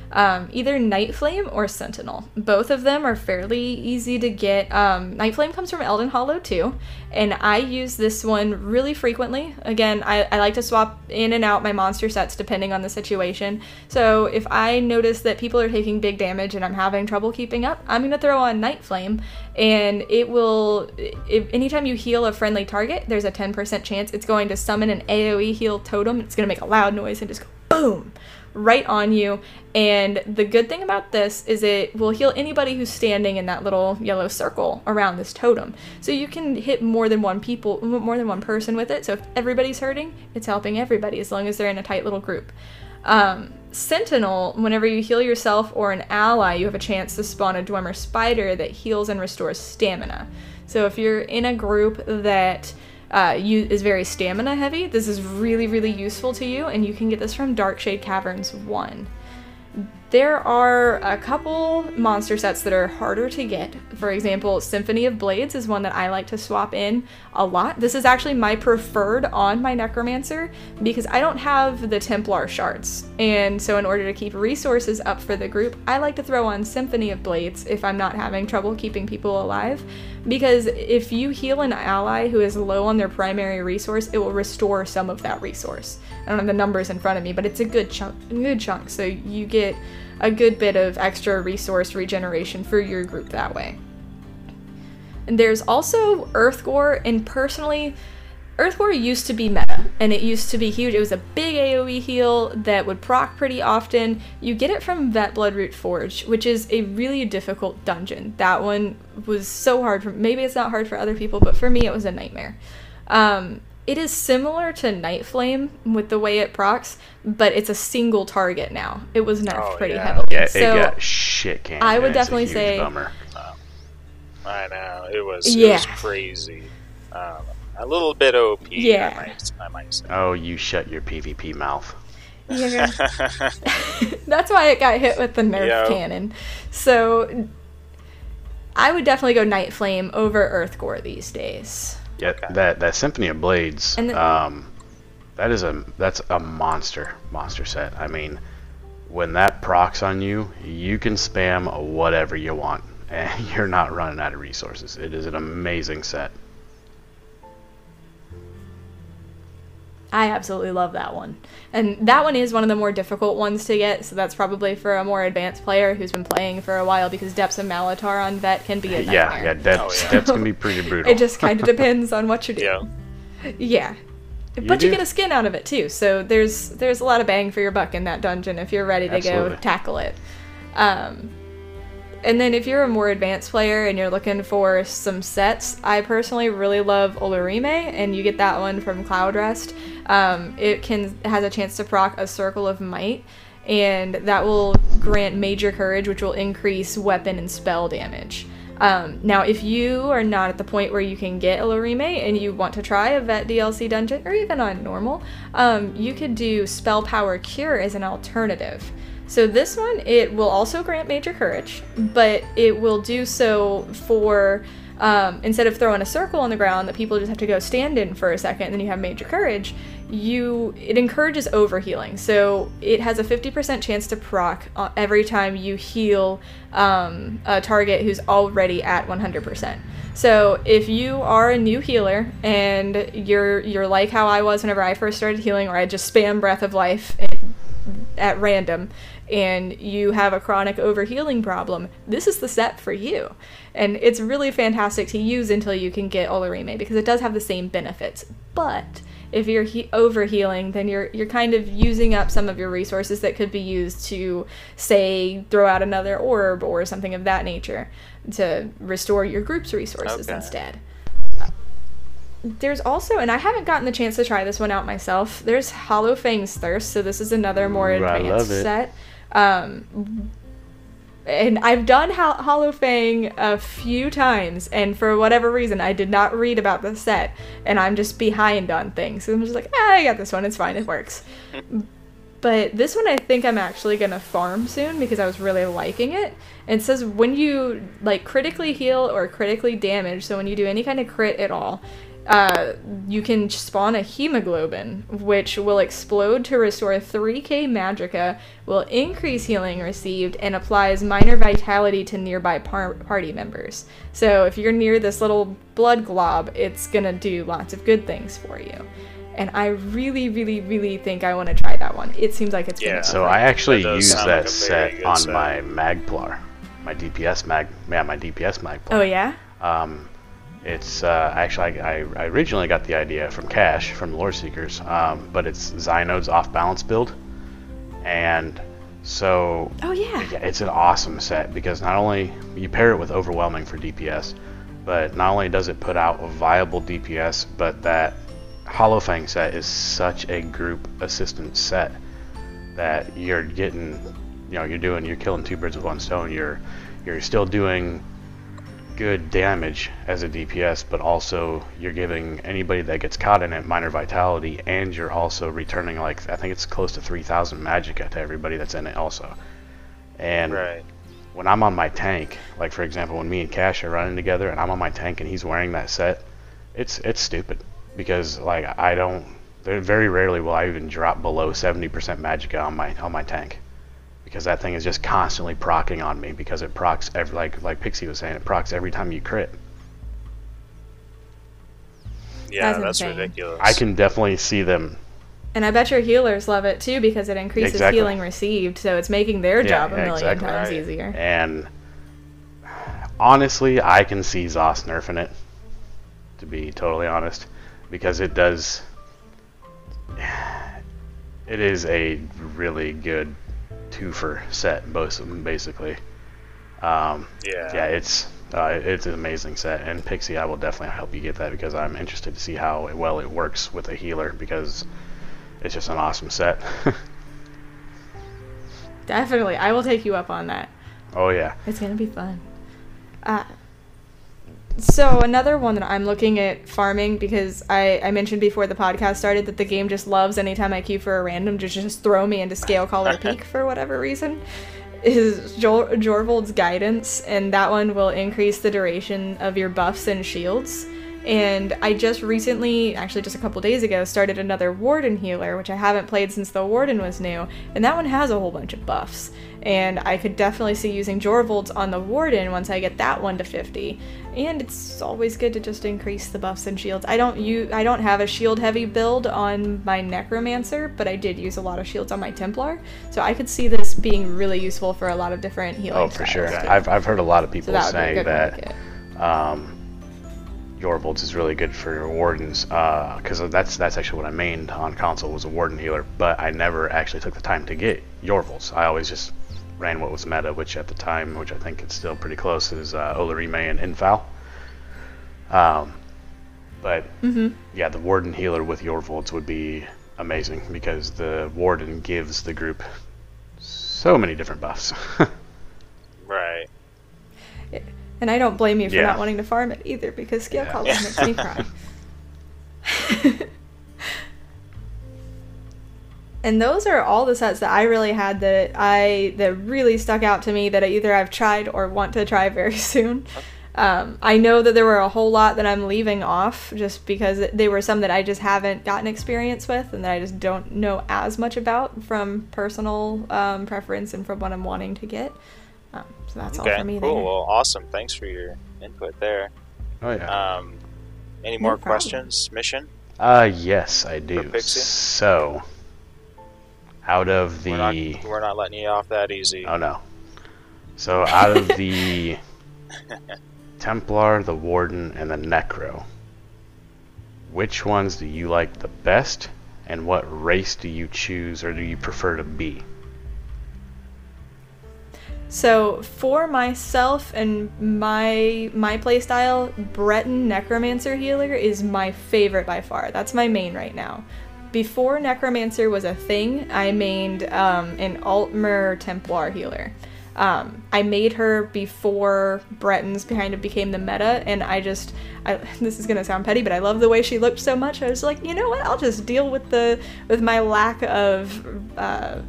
either Night Flame or Sentinel. Both of them are fairly easy to get. Night Flame comes from Elden Hollow too, and I use this one really frequently. Again, I like to swap in and out my monster sets depending on the situation. So if I notice that people are taking big damage and I'm having trouble keeping up, I'm going to throw on Night Flame, and it will, anytime you heal a friendly target, there's a 10% chance it's going to summon an AoE heal totem. It's going to make a loud noise and just go boom right on you. And the good thing about this is it will heal anybody who's standing in that little yellow circle around this totem. So you can hit more than one person with it. So if everybody's hurting, it's helping everybody as long as they're in a tight little group. Sentinel, whenever you heal yourself or an ally, you have a chance to spawn a Dwemer Spider that heals and restores stamina. So if you're in a group that is very stamina heavy, this is really, really useful to you, and you can get this from Darkshade Caverns 1. There are a couple monster sets that are harder to get. For example, Symphony of Blades is one that I like to swap in a lot. This is actually my preferred on my Necromancer because I don't have the Templar shards. And so in order to keep resources up for the group, I like to throw on Symphony of Blades if I'm not having trouble keeping people alive. Because if you heal an ally who is low on their primary resource, it will restore some of that resource. I don't have the numbers in front of me, but it's a good chunk. So you get a good bit of extra resource regeneration for your group that way. And there's also Earthgore, and personally, Earthgore used to be meta, and it used to be huge. It was a big AoE heal that would proc pretty often. You get it from Vet Bloodroot Forge, which is a really difficult dungeon. That one was so hard for, maybe it's not hard for other people, but for me it was a nightmare. It is similar to Night Flame with the way it procs, but it's a single target now. It was nerfed pretty heavily. Yeah, so it got shit canned. I would definitely say bummer. I know, it was crazy. A little bit OP, I might say. Oh, you shut your PvP mouth. Yeah. That's why it got hit with the nerf cannon. So I would definitely go Night Flame over Earthgore these days. Yeah, that Symphony of Blades, that's a monster set. I mean, when that procs on you, you can spam whatever you want, and you're not running out of resources. It is an amazing set. I absolutely love that one. And that one is one of the more difficult ones to get, so that's probably for a more advanced player who's been playing for a while, because Depths of Malatar on Vet can be a nightmare. Depths can be pretty brutal. It just kind of depends on what you're doing. Yeah. But you get a skin out of it too, so there's a lot of bang for your buck in that dungeon if you're ready to go tackle it. And then if you're a more advanced player and you're looking for some sets, I personally really love Olorime, and you get that one from Cloudrest. It has a chance to proc a Circle of Might, and that will grant Major Courage, which will increase weapon and spell damage. Now, if you are not at the point where you can get Olorime and you want to try a Vet DLC dungeon, or even on normal, you could do Spell Power Cure as an alternative. So this one, it will also grant Major Courage, but it will do so for, instead of throwing a circle on the ground that people just have to go stand in for a second and then you have Major Courage, it encourages overhealing. So it has a 50% chance to proc every time you heal a target who's already at 100%. So if you are a new healer and you're like how I was whenever I first started healing, where I just spam Breath of Life at random, and you have a chronic overhealing problem, this is the set for you. And it's really fantastic to use until you can get Olorime, because it does have the same benefits. But if you're overhealing, then you're kind of using up some of your resources that could be used to, say, throw out another orb or something of that nature to restore your group's resources instead. There's also, and I haven't gotten the chance to try this one out myself, there's Hollow Fang's Thirst, so this is another more advanced set. And I've done Hollow Fang a few times, and for whatever reason, I did not read about the set, and I'm just behind on things. So I'm just like, I got this one, it's fine, it works. But this one I think I'm actually going to farm soon, because I was really liking it. And it says when you critically heal or critically damage, so when you do any kind of crit at all, you can spawn a hemoglobin, which will explode to restore 3k magicka, will increase healing received, and applies minor vitality to nearby party members. So if you're near this little blood glob, it's gonna do lots of good things for you. And I really, really, really think I want to try that one. It seems like it's gonna be So fun. I actually That does used sound that like a very set good on set. my Magplar, my DPS Magplar. Oh yeah? It's actually I originally got the idea from Cash from Lore Seekers, but it's Zynode's off balance build, and so Oh yeah. it's an awesome set because not only you pair it with Overwhelming for DPS, but not only does it put out a viable DPS, but that Hollow Fang set is such a group assistance set that you're getting, you're killing two birds with one stone. You're still doing good damage as a DPS, but also you're giving anybody that gets caught in it minor vitality, and you're also returning I think it's close to 3,000 magicka to everybody that's in it also. And Right. when I'm on my tank, like for example when me and Cash are running together and I'm on my tank and he's wearing that set, it's stupid because very rarely will I even drop below 70% magicka on my tank, because that thing is just constantly procking on me because it procs like Pixie was saying, it procs every time you crit. Yeah, That's that's insane. ridiculous. I can definitely see them. And I bet your healers love it too because it increases Exactly. healing received, so it's making their job a million exactly. times Right. easier. And honestly, I can see Zos nerfing it, to be totally honest, because it does. It is a really good twofer set, basically. Yeah. It's an amazing set, and Pixie, I will definitely help you get that because I'm interested to see how well it works with a healer because it's just an awesome set. Definitely. I will take you up on that. Oh yeah. It's going to be fun. So another one that I'm looking at farming, because I mentioned before the podcast started that the game just loves anytime I queue for a random to just throw me into Scale Caller Peak for whatever reason, is Jorvold's Guidance, and that one will increase the duration of your buffs and shields. And I just recently, actually just a couple days ago, started another Warden healer, which I haven't played since the Warden was new, and that one has a whole bunch of buffs. And I could definitely see using Jorvold's on the Warden once I get that one to 50. And it's always good to just increase the buffs and shields. I don't have a shield heavy build on my Necromancer, but I did use a lot of shields on my Templar, so I could see this being really useful for a lot of different healing Oh, for sure. styles, too. I've heard a lot of So people that would be a saying good that market. Jorvold's is really good for your wardens, because that's actually what I mained on console was a warden healer, but I never actually took the time to get Jorvold's. I always just ran what was meta, which at the time, which I think it's still pretty close, is Olorime and Infal. But yeah, the warden healer with Jorvold's would be amazing because the warden gives the group so many different buffs. Right. And I don't blame you for Yeah. not wanting to farm it either, because Scale Yeah. Caller makes me cry. And those are all the sets that I really had that really stuck out to me that either I've tried or want to try very soon. I know that there were a whole lot that I'm leaving off just because they were some that I just haven't gotten experience with and that I just don't know as much about from personal preference and from what I'm wanting to get. So that's all Okay, for me cool. there. Well, awesome. Thanks for your input there. Oh yeah. Any No more problem. questions, Mission? Yes, I do. Pixie? So, out of the We're not letting you off that easy. oh no, so out of the Templar, the Warden, and the Necro, which ones do you like the best, and what race do you choose or do you prefer to be? So for myself and my playstyle, Breton Necromancer Healer is my favorite by far. That's my main right now. Before Necromancer was a thing, I mained an Altmer Templar Healer. I made her before Breton's kind of became the meta, and this is gonna sound petty, but I love the way she looked so much. I was like, you know what? I'll just deal with my lack of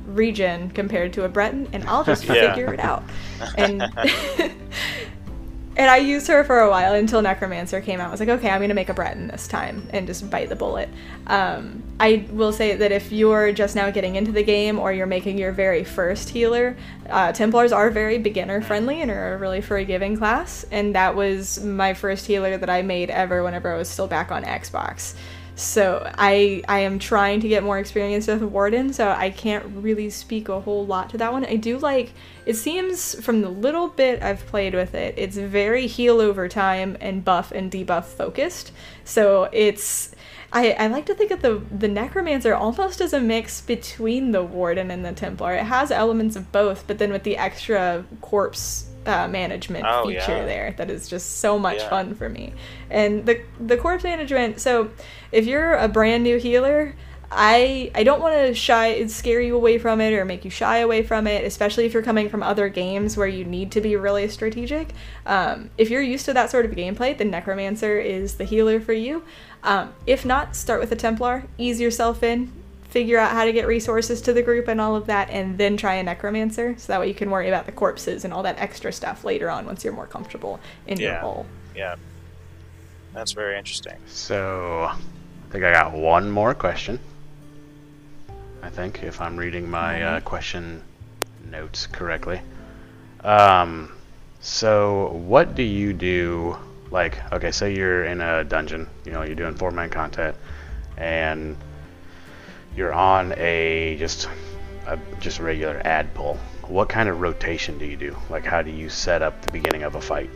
regen compared to a Breton, and I'll just Yeah. figure it out. And And I used her for a while until Necromancer came out. I was like, okay, I'm going to make a Breton this time and just bite the bullet. I will say that if you're just now getting into the game or you're making your very first healer, Templars are very beginner-friendly and are a really forgiving class. And that was my first healer that I made ever whenever I was still back on Xbox. So I am trying to get more experience with Warden, so I can't really speak a whole lot to that one. I do like, it seems from the little bit I've played with it, it's very heal over time and buff and debuff focused. So it's, I like to think of the Necromancer almost as a mix between the Warden and the Templar. It has elements of both, but then with the extra corpse management feature there that is just so much fun for me. And the corpse management, so if you're a brand new healer, I don't want to scare you away from it or make you shy away from it, especially if you're coming from other games where you need to be really strategic. If you're used to that sort of gameplay, the Necromancer is the healer for you. If not, start with a Templar, ease yourself in, figure out how to get resources to the group and all of that, and then try a Necromancer, so that way you can worry about the corpses and all that extra stuff later on once you're more comfortable in your role. Yeah, that's very interesting. So, I think I got one more question. I think, if I'm reading my question notes correctly. So, what do you do, like, okay, say you're in a dungeon, you know, you're doing 4-man content, and you're on just a regular ad pull. What kind of rotation do you do? Like, how do you set up the beginning of a fight?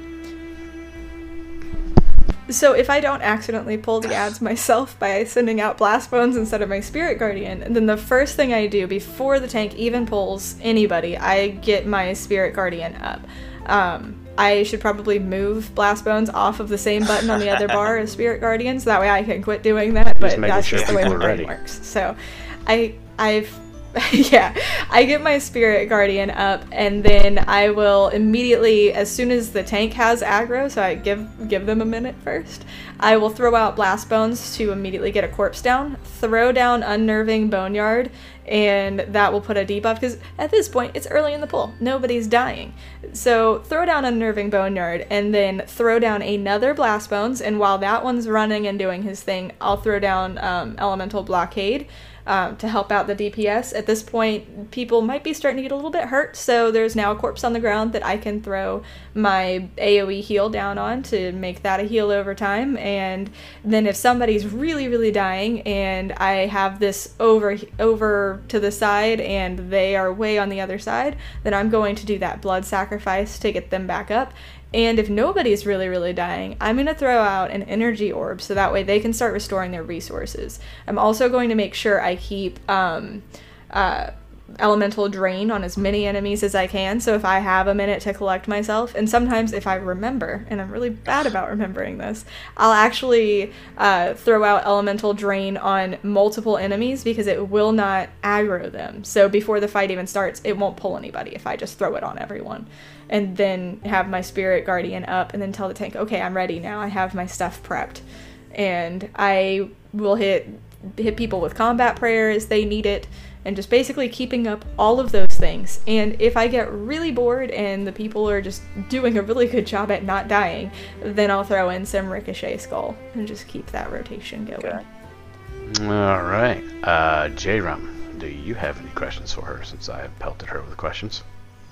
So if I don't accidentally pull the ads myself by sending out Blast Bones instead of my Spirit Guardian, then the first thing I do before the tank even pulls anybody, I get my Spirit Guardian up. I should probably move Blast Bones off of the same button on the other bar as Spirit Guardian, so that way I can quit doing that, but that's just the way my brain works. So I get my Spirit Guardian up, and then I will immediately, as soon as the tank has aggro, so I give them a minute first, I will throw out Blast Bones to immediately get a corpse down, throw down Unnerving Boneyard, and that will put a debuff, because at this point, it's early in the pull. Nobody's dying. So throw down Unnerving Boneyard, and then throw down another Blast Bones, and while that one's running and doing his thing, I'll throw down Elemental Blockade, to help out the DPS. At this point, people might be starting to get a little bit hurt, so there's now a corpse on the ground that I can throw my AoE heal down on to make that a heal over time. And then if somebody's really, really dying and I have this over to the side and they are way on the other side, then I'm going to do that blood sacrifice to get them back up. And if nobody's really, really dying, I'm going to throw out an energy orb so that way they can start restoring their resources. I'm also going to make sure I keep elemental drain on as many enemies as I can, so if I have a minute to collect myself, and sometimes if I remember, and I'm really bad about remembering this, I'll actually throw out elemental drain on multiple enemies because it will not aggro them. So before the fight even starts, it won't pull anybody if I just throw it on everyone. And then have my Spirit Guardian up and then tell the tank, okay, I'm ready now, I have my stuff prepped. And I will hit people with combat prayer as they need it, and just basically keeping up all of those things. And if I get really bored and the people are just doing a really good job at not dying, then I'll throw in some Ricochet Skull and just keep that rotation going. Okay. Alright, J-Rum, do you have any questions for her, since I have pelted her with questions?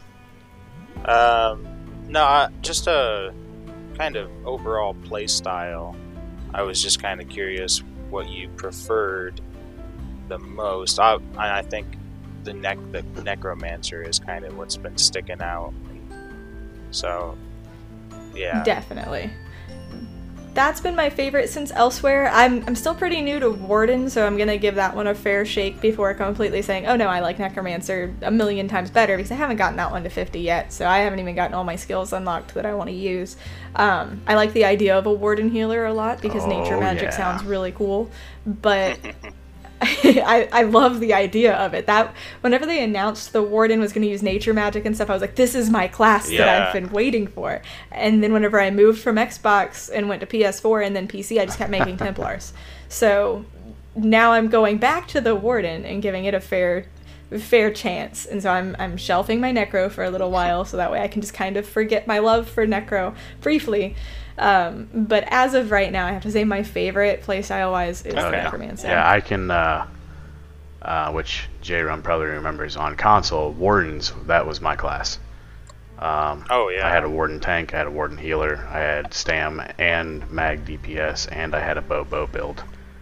No, just a kind of overall play style. I was just kind of curious what you preferred the most. I think the Necromancer is kind of what's been sticking out. So, yeah. Definitely. That's been my favorite since Elsewhere. I'm still pretty new to Warden, so I'm gonna give that one a fair shake before completely saying, oh no, I like Necromancer a million times better, because I haven't gotten that one to 50 yet, so I haven't even gotten all my skills unlocked that I want to use. I like the idea of a Warden healer a lot, because nature magic sounds really cool, but I love the idea of it. That whenever they announced the Warden was going to use nature magic and stuff, I was like, this is my class that I've been waiting for. And then whenever I moved from Xbox and went to PS4 and then PC, I just kept making Templars. So now I'm going back to the Warden and giving it a fair fair chance. And so I'm shelving my Necro for a little while, so that way I can just kind of forget my love for Necro briefly. But as of right now, I have to say my favorite playstyle-wise is the Necromancer. Yeah, I can, which J-Rum probably remembers, on console, Wardens, that was my class. Oh, yeah. I had a Warden tank, I had a Warden healer, I had Stam and Mag DPS, and I had a Bow build.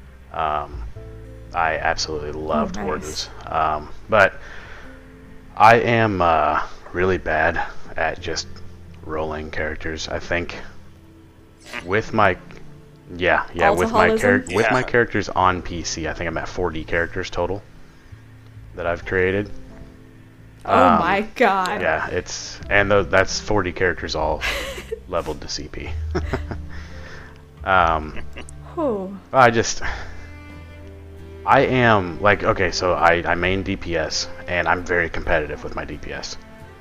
I absolutely loved Wardens. But I am really bad at just rolling characters, I think. With my with my characters on PC, I think I'm at 40 characters total that I've created. Oh my god. Yeah, that's 40 characters all leveled to CP. I am like, okay, so I main DPS and I'm very competitive with my DPS.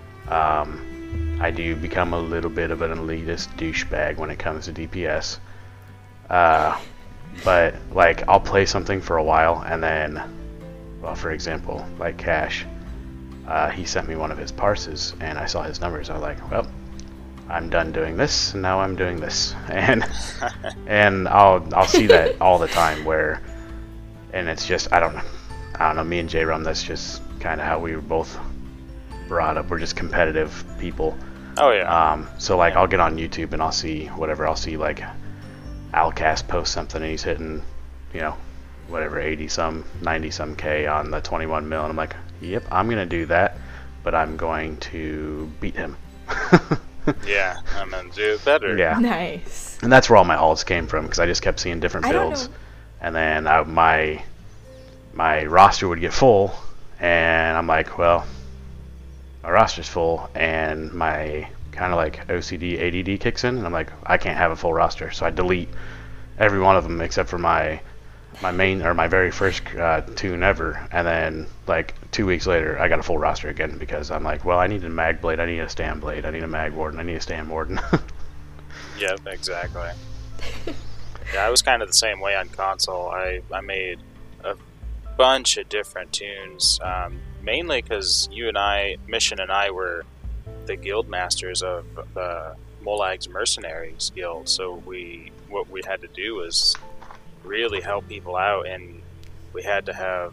I do become a little bit of an elitist douchebag when it comes to DPS. But like I'll play something for a while and then, well, for example, like Cash, he sent me one of his parses and I saw his numbers. I was like, well, I'm done doing this and now I'm doing this, and I'll see that all the time and it's just I don't know, me and J-Rum, that's just kind of how we were both brought up. We're just competitive people. Oh yeah. So like I'll get on YouTube and I'll see like Alcast post something and he's hitting, whatever, 80 some 90 some K on the 21 mil, and I'm like, yep, I'm gonna do that, but I'm going to beat him. Yeah, I'm gonna do it better. Yeah. Nice. And that's where all my alts came from, because I just kept seeing different builds, and then my roster would get full, and I'm like, well, my roster's full, and my kind of like OCD ADD kicks in, and I'm like, I can't have a full roster, so I delete every one of them except for my main, or my very first tune ever, and then like 2 weeks later I got a full roster again, because I'm like, well, I need a Mag Blade, I need a Stam Blade, I need a Mag Warden, I need a Stam Warden. Yep, exactly. Yeah, I was kind of the same way on console. I made a bunch of different tunes, mainly because Mission and I were the guild masters of the Molag's Mercenaries Guild, so what we had to do was really help people out, and we had to have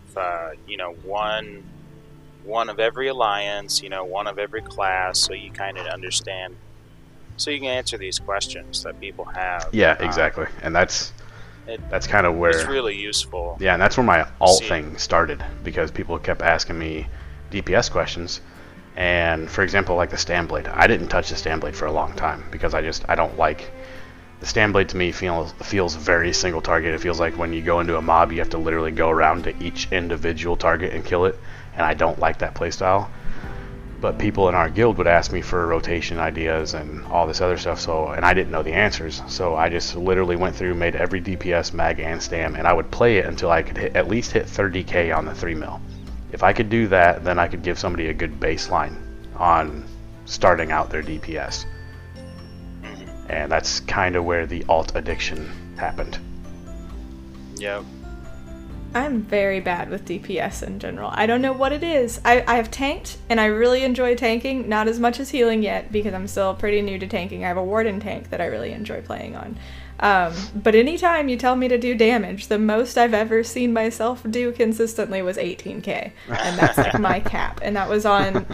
one of every alliance, one of every class, so you kind of understand, so you can answer these questions that people have. Yeah, exactly. And that's kind of where it's really useful. Yeah, and that's where my alt thing started, because people kept asking me DPS questions. And for example, like the Stam Blade, I didn't touch the Stam Blade for a long time because I don't like the Stam Blade. To me, feels very single target. It feels like when you go into a mob, you have to literally go around to each individual target and kill it, and I don't like that playstyle. But people in our guild would ask me for rotation ideas and all this other stuff, and I didn't know the answers, so I just literally went through, made every DPS, Mag, and Stam, and I would play it until I could at least hit 30k on the 3 mil. If I could do that, then I could give somebody a good baseline on starting out their DPS. And that's kind of where the alt addiction happened. Yep. I'm very bad with DPS in general. I don't know what it is. I have tanked, and I really enjoy tanking. Not as much as healing yet, because I'm still pretty new to tanking. I have a Warden tank that I really enjoy playing on. But anytime you tell me to do damage, the most I've ever seen myself do consistently was 18k, and that's like my cap. And that was on a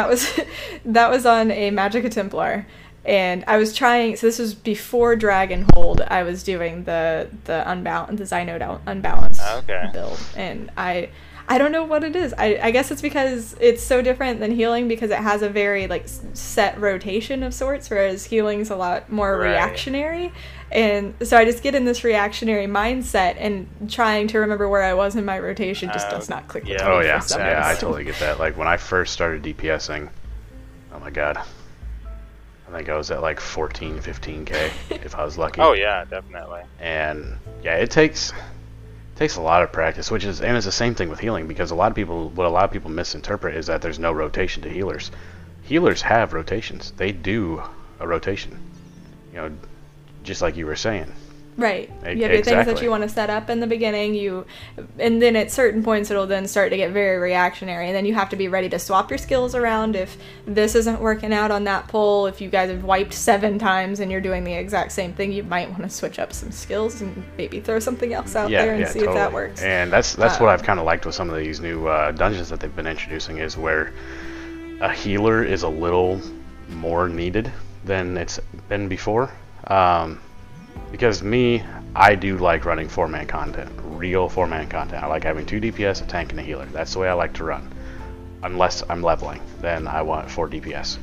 Magicka Templar, and I was trying. So this was before Dragonhold. I was doing the Xynode unbalanced build, and I don't know what it is. I guess it's because it's so different than healing, because it has a very like set rotation of sorts, whereas healing's a lot more reactionary. And so I just get in this reactionary mindset, and trying to remember where I was in my rotation just does not click with me. Oh yeah, yeah, I totally get that. Like when I first started DPSing, oh my god, I think I was at like 14, 15k if I was lucky. Oh yeah, definitely. And yeah, it takes a lot of practice, and it's the same thing with healing, because what a lot of people misinterpret is that there's no rotation to healers. Healers have rotations. They do a rotation. Just like you were saying. Right. You have your things that Exactly. you want to set up in the beginning, and then at certain points it'll then start to get very reactionary, and then you have to be ready to swap your skills around if this isn't working out on that pole. If you guys have wiped 7 times and you're doing the exact same thing, you might want to switch up some skills and maybe throw something else out there and see if that works. And that's what I've kind of liked with some of these new dungeons that they've been introducing, is where a healer is a little more needed than it's been before. Because I do like running 4-man content, real 4-man content. I like having 2 DPS, a tank, and a healer. That's the way I like to run. Unless I'm leveling, then I want 4 DPS.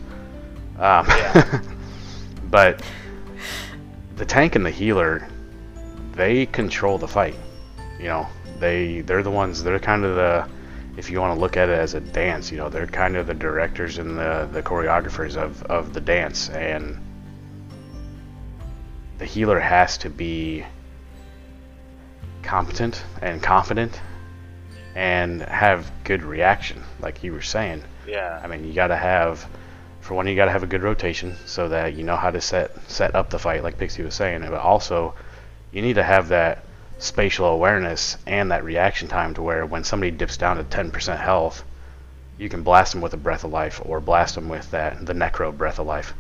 But the tank and the healer, they control the fight. You know, they're the ones. They're kind of the, if you want to look at it as a dance, you know, they're kind of the directors and the choreographers of the dance. And the healer has to be competent and confident and have good reaction, like you were saying. Yeah. I mean, you gotta have, for one, you gotta have a good rotation so that you know how to set up the fight, like Pixie was saying. But also, you need to have that spatial awareness and that reaction time to where when somebody dips down to 10% health, you can blast them with a breath of life or blast them with the necro breath of life.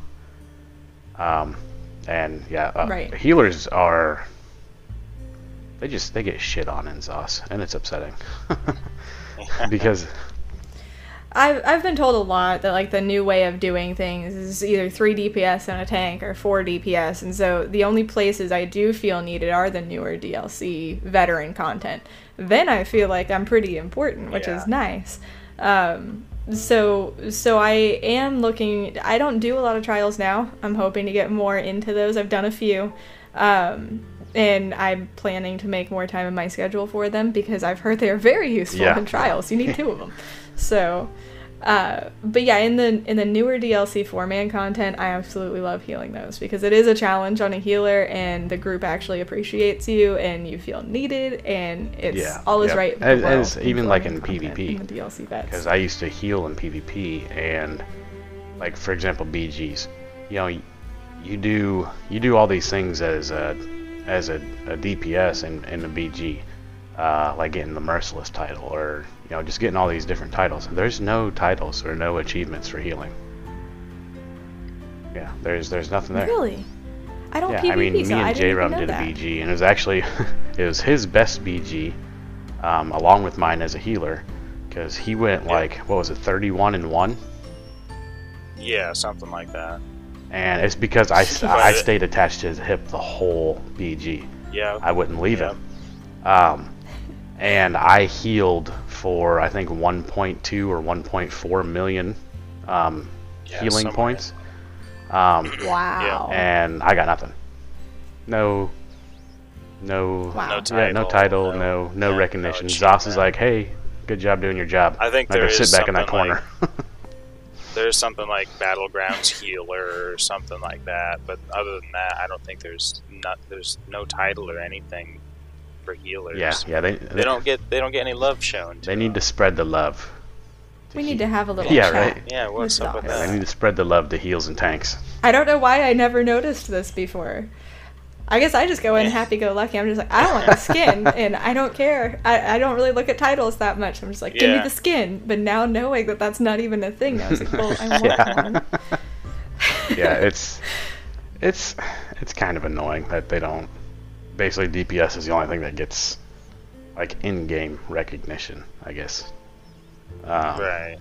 And yeah, Right. Healers are, they get shit on in ZOS, and it's upsetting. Because I've been told a lot that like the new way of doing things is either 3 DPS and a tank or 4 DPS, and so the only places I do feel needed are the newer DLC veteran content. Then I feel like I'm pretty important, which is nice. So I am looking. I don't do a lot of trials now. I'm hoping to get more into those. I've done a few, and I'm planning to make more time in my schedule for them because I've heard they are very useful in trials. You need 2 of them. So, but yeah, in the newer DLC 4-man content, I absolutely love healing those because it is a challenge on a healer, and the group actually appreciates you, and you feel needed, and it's all is right. As even like in PvP, in the DLC vets. because I used to heal in PvP, and like for example BGs, you know, you do all these things as a DPS in the BG, like getting the Merciless title, or you know, just getting all these different titles. There's no titles or no achievements for healing. Yeah, there's nothing there. Really? I don't Yeah, PvP, I mean, me so I and didn't even J-Rum know did a that. BG, and it was actually it was his best BG, along with mine as a healer, because he went like, what was it, 31-1, Yeah, something like that. and it's because I stayed attached to his hip the whole BG. Yeah. I wouldn't leave him. And I healed for I think 1.2 or 1.4 million healing somewhere. points. Wow. And I got nothing. No No title, no- no no recognition. achievement. ZOS is like, hey, good job doing your job. I think I there gotta is sit back in that something corner. There's something like Battlegrounds Healer or something like that, but other than that, I don't think there's no title or anything for healers. yeah, they don't get any love shown. They need to spread the love. We need to have a little Yeah, chat. right. Yeah, what's with up with ZOS. They that? need to spread the love to heals and tanks. I don't know why I never noticed this before. I guess I just go in happy-go-lucky. I'm just like, I want the skin, and I don't care. I don't really look at titles that much. I'm just like, give me Yeah. the skin. But now knowing that that's not even a thing, I was like, well, I want one. Yeah, it's kind of annoying that they don't. Basically, DPS is the only thing that gets like in-game recognition, I guess. Right.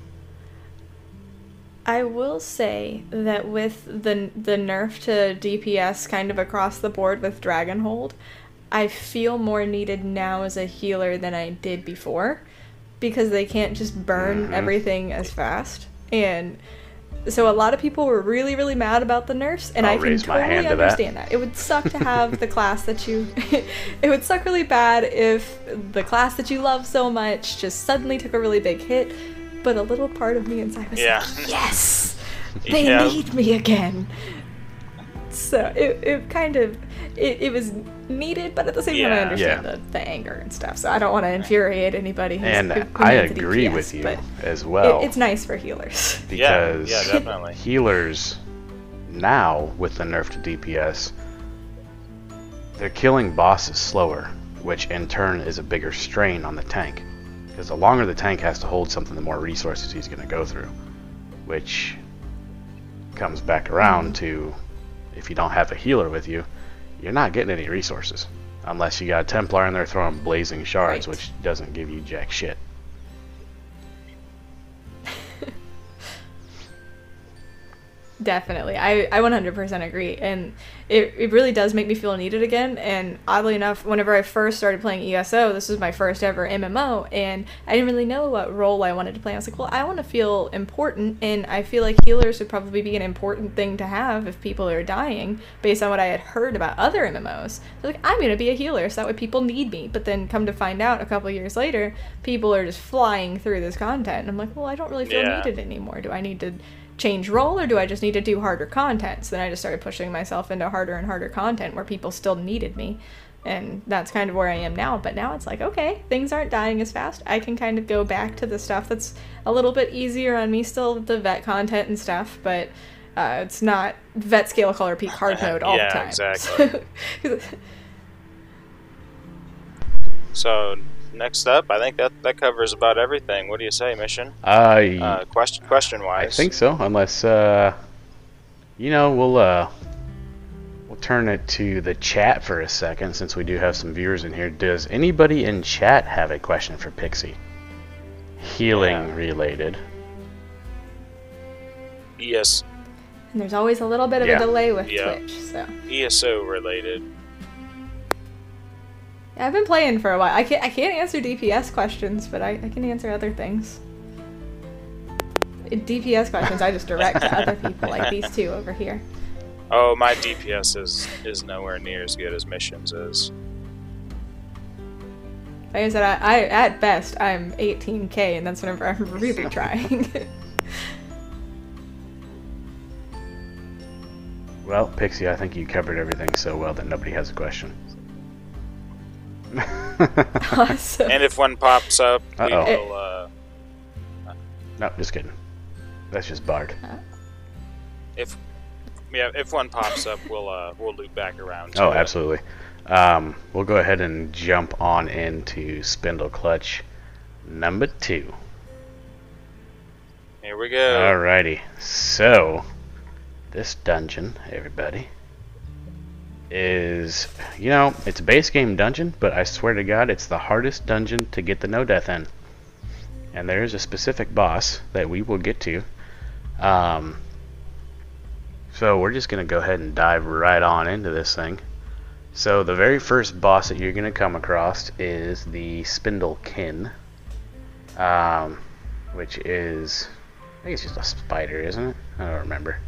I will say that with the nerf to DPS kind of across the board with Dragonhold, I feel more needed now as a healer than I did before, because they can't just burn everything as fast. And so a lot of people were really, really mad about the nerfs, and I'll I can raise my totally hand to that. understand that. It would suck to have the class that you... It would suck really bad if the class that you love so much just suddenly took a really big hit, but a little part of me inside was Yeah. like, yes! They Yeah. need me again. So it kind of... It was needed, but at the same time I Yeah. understand the anger and stuff, so I don't want to infuriate anybody who's And who I needs a agree DPS, with you but as well. it's nice for healers. Because Yeah, definitely. healers now with the nerf to DPS, they're killing bosses slower, which in turn is a bigger strain on the tank. Because the longer the tank has to hold something, the more resources he's going to go through. Which comes back around to, if you don't have a healer with you, you're not getting any resources. Unless you got a Templar in there throwing blazing shards, Right. which doesn't give you jack shit. Definitely. I 100% agree. And it really does make me feel needed again. And oddly enough, whenever I first started playing ESO, this was my first ever MMO, and I didn't really know what role I wanted to play. I was like, well, I want to feel important, and I feel like healers would probably be an important thing to have if people are dying, based on what I had heard about other MMOs. So like, I'm going to be a healer, so that way people need me. But then come to find out a couple years later, people are just flying through this content. And I'm like, well, I don't really feel Yeah. needed anymore. Do I need to change role, or do I just need to do harder content? So then I just started pushing myself into harder and harder content where people still needed me, and that's kind of where I am now. But now it's like, okay, things aren't dying as fast. I can kind of go back to the stuff that's a little bit easier on me, still the vet content and stuff, but it's not vet scale color peak hard mode all Yeah, the time. exactly. So next up, I think that covers about everything. What do you say, Mission? Question I wise. think so, unless we'll turn it to the chat for a second, since we do have some viewers in here. Does anybody in chat have a question for Pixie? Healing related. ES And there's always a little bit of Yeah. a delay with Yeah. Twitch, so ESO related. I've been playing for a while. I can't answer DPS questions, but I can answer other things. DPS questions I just direct to other people, like these two over here. Oh, my DPS is nowhere near as good as Mission's is. Like I said, I at best I'm 18k, and that's whenever I'm really trying. Well, Pixie, I think you covered everything so well that nobody has a question. Awesome. And if one pops up, we Uh-oh. will. No, just kidding. That's just Bard. If one pops up, we'll loop back around. To Oh, it. absolutely. We'll go ahead and jump on into Spindle Clutch number 2. Here we go. Alrighty. So, this dungeon, everybody, is, it's a base game dungeon, but I swear to God, it's the hardest dungeon to get the no death in. And there is a specific boss that we will get to. So we're just going to go ahead and dive right on into this thing. So the very first boss that you're going to come across is the Spindlekin, which is, I think it's just a spider, isn't it? I don't remember.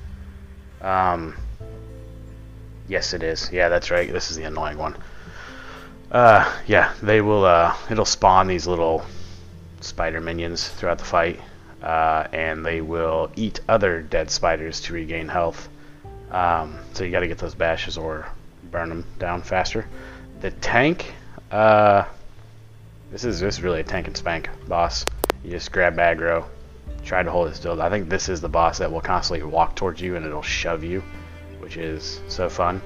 Yes, it is. Yeah, that's right. This is the annoying one. Yeah, they will, it'll spawn these little spider minions throughout the fight, and they will eat other dead spiders to regain health. So you gotta get those bashes or burn them down faster. The tank, this is really a tank and spank boss. You just grab aggro, try to hold it still. I think this is the boss that will constantly walk towards you and it'll shove you, which is so fun.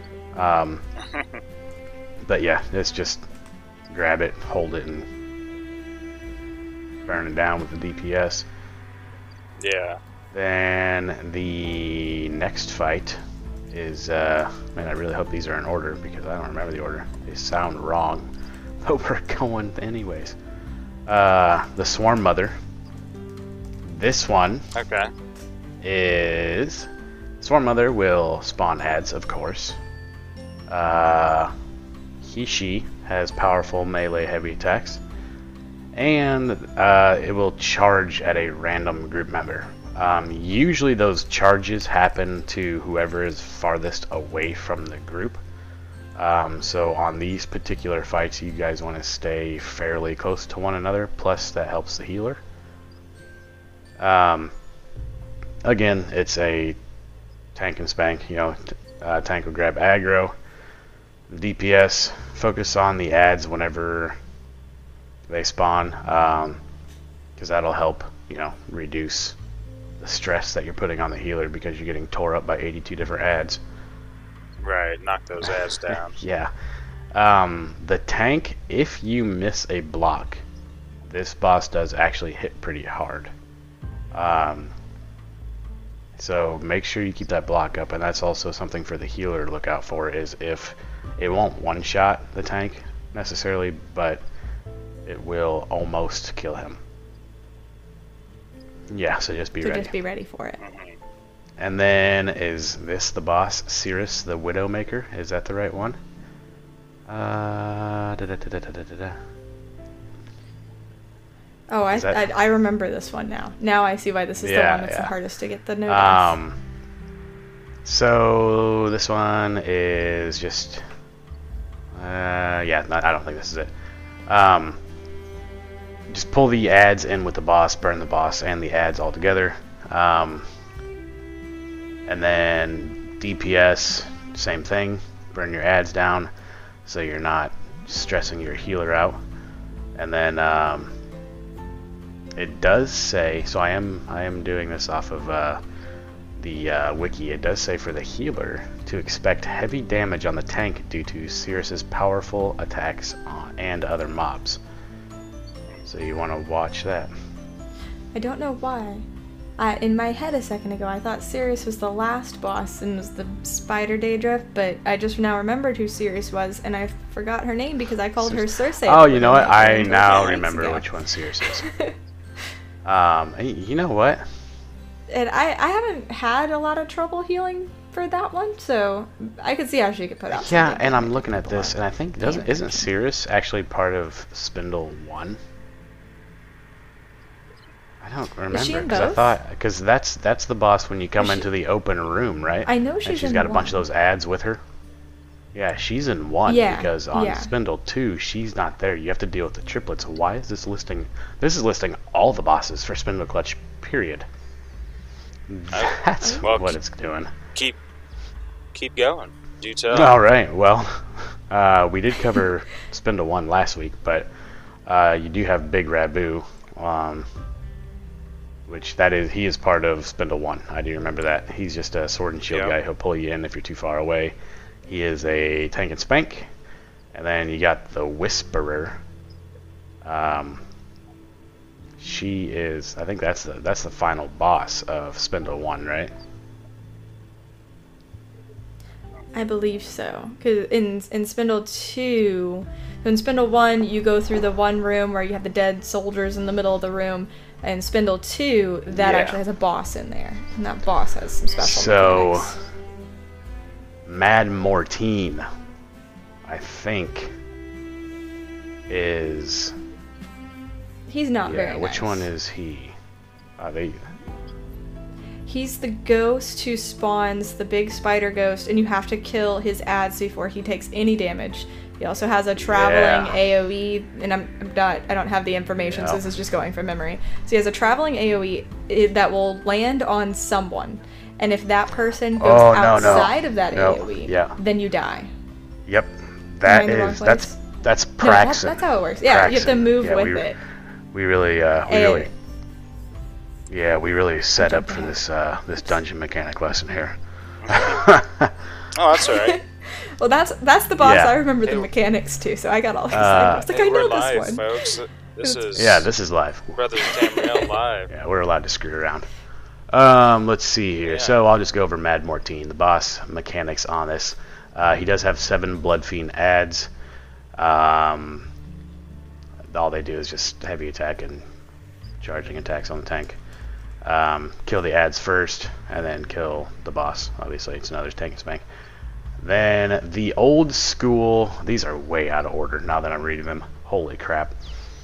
But yeah, it's just grab it, hold it, and burn it down with the DPS. Yeah. Then the next fight is, man, I really hope these are in order because I don't remember the order. They sound wrong, but we're going anyways. The Swarm Mother. This one Okay. is, Swarm Mother will spawn ads, of course. She has powerful melee heavy attacks, and it will charge at a random group member. Usually those charges happen to whoever is farthest away from the group. So on these particular fights, you guys want to stay fairly close to one another, plus that helps the healer. Again, it's a tank and spank, tank will grab aggro. The DPS focus on the ads whenever they spawn, because that'll help, reduce the stress that you're putting on the healer because you're getting tore up by 82 different ads. Right, knock those ads down. Yeah. The tank, if you miss a block, this boss does actually hit pretty hard. So make sure you keep that block up, and that's also something for the healer to look out for, is if it won't one-shot the tank necessarily, but it will almost kill him. Yeah, so just be ready. Just be ready for it. And then, is this the boss, Cirrus the Widowmaker? Is that the right one? Oh, I remember this one now. Now I see why this is the one that's the hardest to get the notice. So this one is just I don't think this is it. Just pull the ads in with the boss, burn the boss and the ads all together. And then DPS, same thing, burn your ads down so you're not stressing your healer out. And then it does say, so I am doing this off of the wiki. It does say for the healer to expect heavy damage on the tank due to Cirrus's powerful attacks and other mobs. So you want to watch that. I don't know why. In my head a second ago, I thought Cirrus was the last boss and was the Spider Daedra, but I just now remembered who Cirrus was, and I forgot her name because I called her Circe. Oh, you know what? I now remember which one Cirrus is. You know what? And I haven't had a lot of trouble healing for that one, so I could see how she could put out. Yeah, and I'm looking at this, and I think isn't Cirrus actually part of Spindle 1? I don't remember because that's the boss when you come into the open room, right? I know she's and she's got a bunch of those ads with her. Yeah, she's in 1 because on Spindle 2 she's not there. You have to deal with the triplets. Why is this listing? This is listing all the bosses for Spindle Clutch. Period. That's what it's doing. Keep going. Do tell. All right. Well, we did cover Spindle 1 last week, but you do have Big Rabu. Which he is part of Spindle 1. I do remember that. He's just a sword and shield guy. He'll pull you in if you're too far away. He is a tank and spank. And then you got the Whisperer. She is, I think that's the final boss of Spindle 1, right? I believe so. Because in Spindle 2, in Spindle 1, you go through the one room where you have the dead soldiers in the middle of the room. And Spindle 2, that actually has a boss in there. And that boss has some special mechanics. Mad Mortine, I think, is... He's not very nice. Which one is he? He's the ghost who spawns the big spider ghost, and you have to kill his ads before he takes any damage. He also has a traveling AoE, and I don't have the information, so this is just going from memory. So he has a traveling AoE that will land on someone, and if that person goes outside of that AoE, then you die. Yep, that's Praxen. That's how it works. Yeah, you have to move with it. We really set up for this dungeon mechanic lesson here. Oh, that's all right. Well, that's the boss. I remember the mechanics too, so I got all excited. I was like, I know live, this one. Folks. This is live. Brothers Tamriel live. Yeah, we're allowed to screw around. Let's see here. So I'll just go over Mad Mortine, the boss mechanics on this. He does have 7 Blood Fiend ads. All they do is just heavy attack and charging attacks on the tank. Kill the ads first, and then kill the boss. Obviously, it's another tank and spank. Then the old school. These are way out of order now that I'm reading them. Holy crap.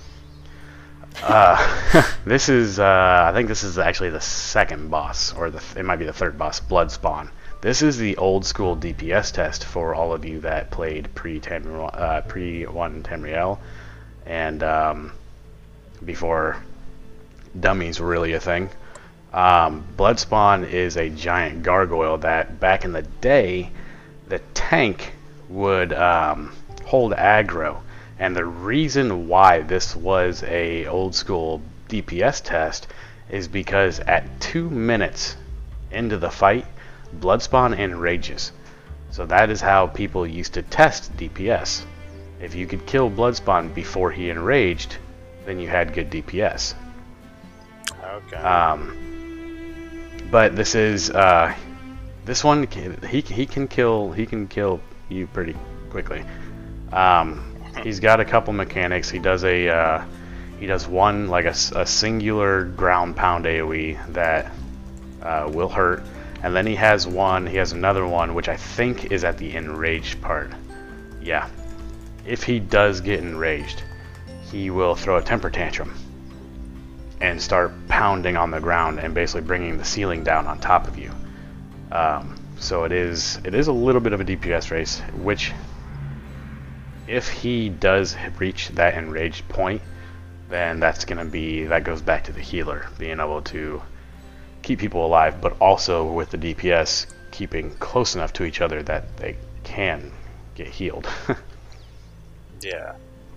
This is, I think this is actually the second boss, or it might be the third boss, Bloodspawn. This is the old school DPS test for all of you that played pre-1 Tamriel, and before dummies were really a thing. Bloodspawn is a giant gargoyle that back in the day, the tank would hold aggro. And the reason why this was a old school DPS test is because at 2 minutes into the fight, Bloodspawn enrages. So that is how people used to test DPS. If you could kill Bloodspawn before he enraged, then you had good DPS. Okay. But this is this one he can kill you pretty quickly. He's got a couple mechanics. He does one like a singular ground pound AoE that will hurt, and then he has another one which I think is at the enraged part. Yeah, if he does get enraged, he will throw a temper tantrum and start pounding on the ground and basically bringing the ceiling down on top of you. So it is a little bit of a DPS race, which if he does reach that enraged point, then that goes back to the healer being able to keep people alive, but also with the DPS keeping close enough to each other that they can get healed. Yeah.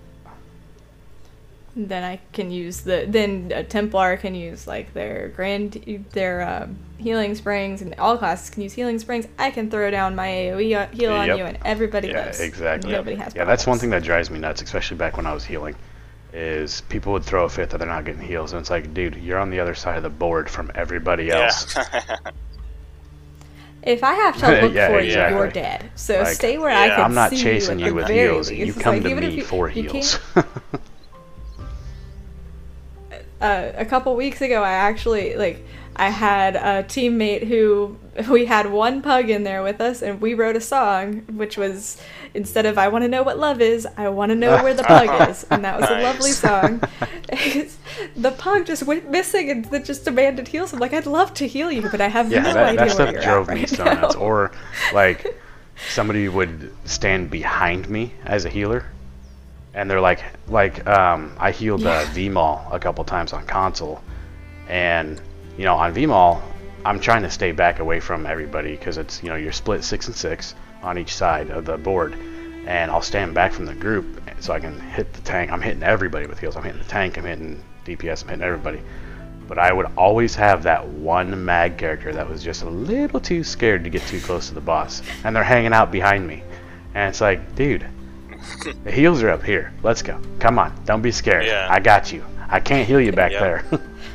Then I can use a Templar can use like their healing springs, and all classes can use healing springs. I can throw down my AoE heal on you, and everybody lives. Yeah, exactly. Nobody has problems. That's one thing that drives me nuts, especially back when I was healing, is people would throw a fit that they're not getting heals, and it's like, dude, you're on the other side of the board from everybody else. Yeah. If I have to look for exactly. you, you're dead. So stay where I can I'm not see chasing you you with very heals. least. You come like, to me for heals. A couple weeks ago, I had a teammate who, we had one pug in there with us, and we wrote a song, which was, instead of I want to know what love is, I want to know where the pug is. And that was a lovely song. The pug just went missing and then just demanded heals. I'm like, I'd love to heal you, but I have no idea where you're at. That stuff drove me right so now. nuts. Or, like, somebody would stand behind me as a healer, and they're like, I healed VMAL a couple times on console, and on VMAL, I'm trying to stay back away from everybody because it's you're split 6 and 6 on each side of the board, and I'll stand back from the group so I can hit the tank. I'm hitting everybody with heals. I'm hitting the tank. I'm hitting DPS. I'm hitting everybody. But I would always have that one mag character that was just a little too scared to get too close to the boss, and they're hanging out behind me, and it's like, dude. The heals are up here. Let's go. Come on. Don't be scared. Yeah. I got you. I can't heal you back there.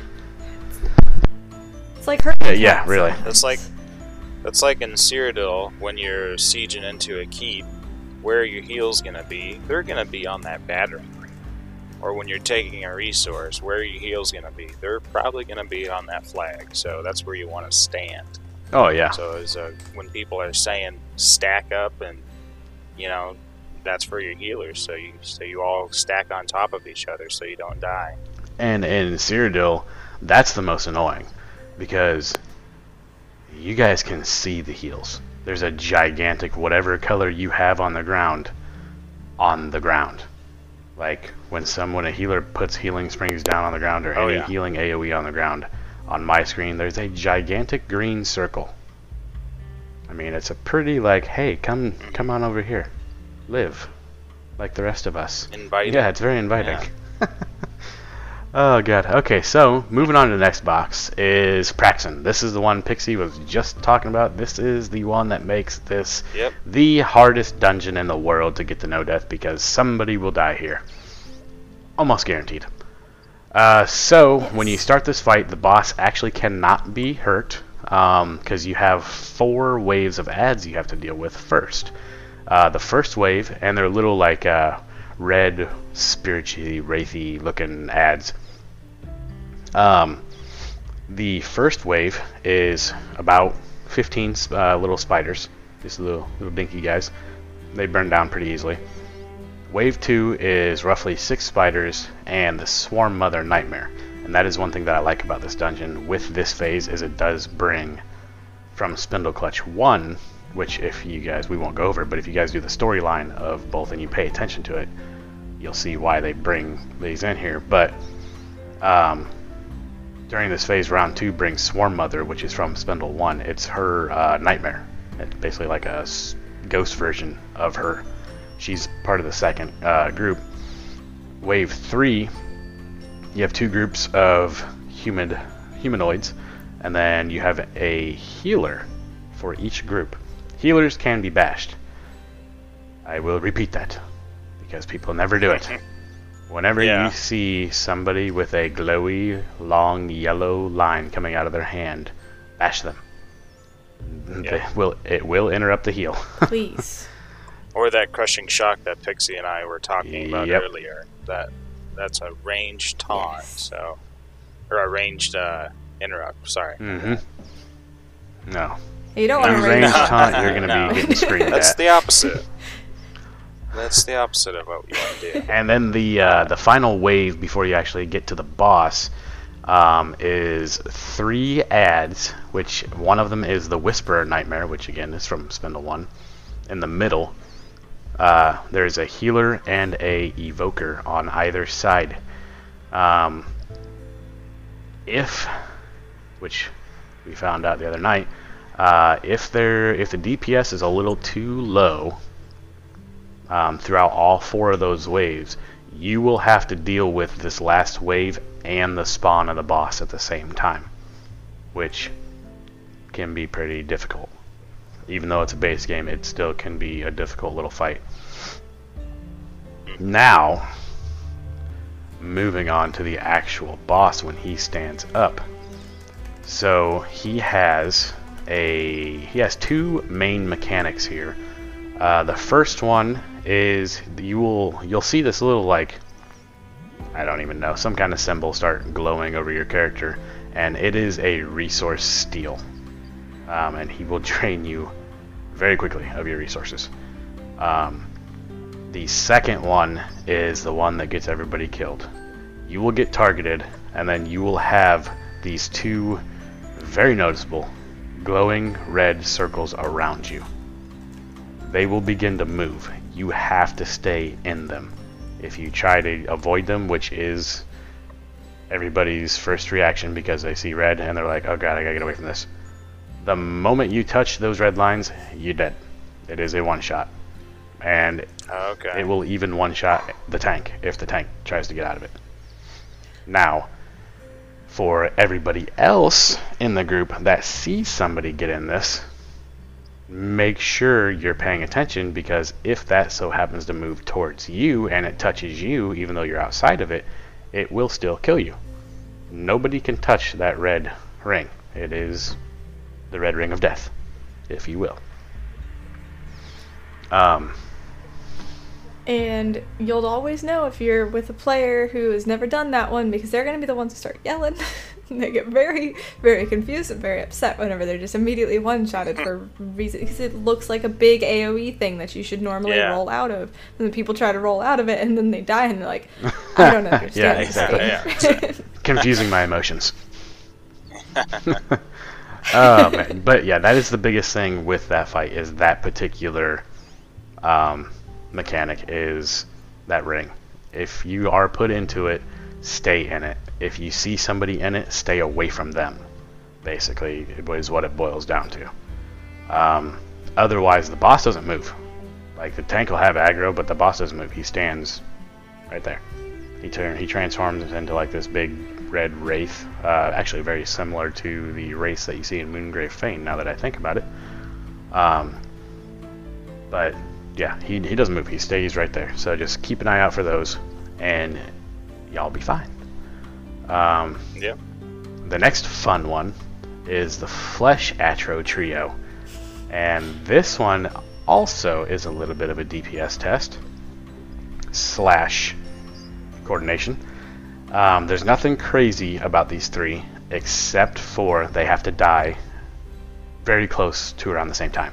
It's like hurting. Yeah, really. That's like in Cyrodiil, when you're sieging into a keep, where are your heals gonna be? They're gonna be on that battery ring. Or when you're taking a resource, where are your heals gonna be? They're probably gonna be on that flag. So that's where you want to stand. Oh yeah. So when people are saying stack up, and that's for your healers, so you all stack on top of each other so you don't die. And in Cyrodiil, that's the most annoying, because you guys can see the heals. There's a gigantic whatever color you have on the ground. Like when a healer puts healing springs down on the ground, or any healing AoE on the ground, on my screen there's a gigantic green circle. I mean, it's a pretty hey, come on over here. Live like the rest of us. Inviting. Yeah, it's very inviting. Yeah. Oh god. Okay, so moving on to the next box is Praxen. This is the one Pixie was just talking about. This is the one that makes this the hardest dungeon in the world to get to no death, because somebody will die here. Almost guaranteed. So when you start this fight, the boss actually cannot be hurt, because you have 4 waves of adds you have to deal with first. The first wave, and they're little red, spiritually wraithy looking adds. The first wave is about 15 little spiders, just little dinky guys. They burn down pretty easily. Wave 2 is roughly 6 spiders and the Swarm Mother Nightmare. And that is one thing that I like about this dungeon with this phase, is it does bring from Spindle Clutch 1, which we won't go over, but if you guys do the storyline of both and you pay attention to it, you'll see why they bring these in here. But during this phase, round 2 brings Swarm Mother, which is from Spindle 1. It's her nightmare. It's basically like a ghost version of her. She's part of the second group. Wave 3, you have 2 groups of humanoids, and then you have a healer for each group. Healers can be bashed. I will repeat that, because people never do it. Whenever you see somebody with a glowy, long, yellow line coming out of their hand, bash them. It will interrupt the heal. Please. Or that crushing shock that Pixie and I were talking about Yep. earlier. That's a ranged taunt, so... Or a ranged interrupt, sorry. Mm-hmm. No. You don't want to Range range taunt, you're going to be getting screamed That's at. the opposite. That's the opposite of what we want to do. And then the final wave before you actually get to the boss is 3 ads, which one of them is the Whisperer Nightmare, which again is from Spindle 1. In the middle, there's a healer and a evoker on either side. Which we found out the other night, if the DPS is a little too low throughout all 4 of those waves, you will have to deal with this last wave and the spawn of the boss at the same time, which can be pretty difficult. Even though it's a base game, it still can be a difficult little fight. Now, moving on to the actual boss when he stands up. So he has 2 main mechanics here. The first one is you'll see this little, like, I don't even know, some kind of symbol start glowing over your character, and it is a resource steal. And he will drain you very quickly of your resources. The second one is the one that gets everybody killed. You will get targeted, and then you will have these 2 very noticeable glowing red circles around you. They will begin to move. You have to stay in them. If you try to avoid them, which is everybody's first reaction because they see red and they're like, oh god, I gotta get away from this. The moment you touch those red lines, you're dead. It is a one-shot. And it will even one-shot the tank if the tank tries to get out of it. Now, for everybody else in the group that sees somebody get in this, make sure you're paying attention, because if that so happens to move towards you and it touches you, even though you're outside of it, it will still kill you. Nobody can touch that red ring. It is the red ring of death, if you will. And you'll always know if you're with a player who has never done that one, because they're going to be the ones who start yelling. And they get very, very confused and very upset whenever they're just immediately one-shotted for reason, because it looks like a big AoE thing that you should normally roll out of. And then people try to roll out of it, and then they die, and they're like, I don't understand this game. Confusing my emotions. Man. But yeah, that is the biggest thing with that fight, is that particular mechanic, is that ring. If you are put into it, stay in it. If you see somebody in it, stay away from them. Basically, is what it boils down to. Otherwise, the boss doesn't move. Like, the tank will have aggro, but the boss doesn't move. He stands right there. He transforms into like this big red wraith. Actually, very similar to the wraiths that you see in Moongrave Fane, now that I think about it. But yeah, he doesn't move. He stays right there. So just keep an eye out for those, and y'all be fine. The next fun one is the Flesh Atro Trio, and this one also is a little bit of a DPS test / coordination. There's nothing crazy about these 3, except for they have to die very close to around the same time.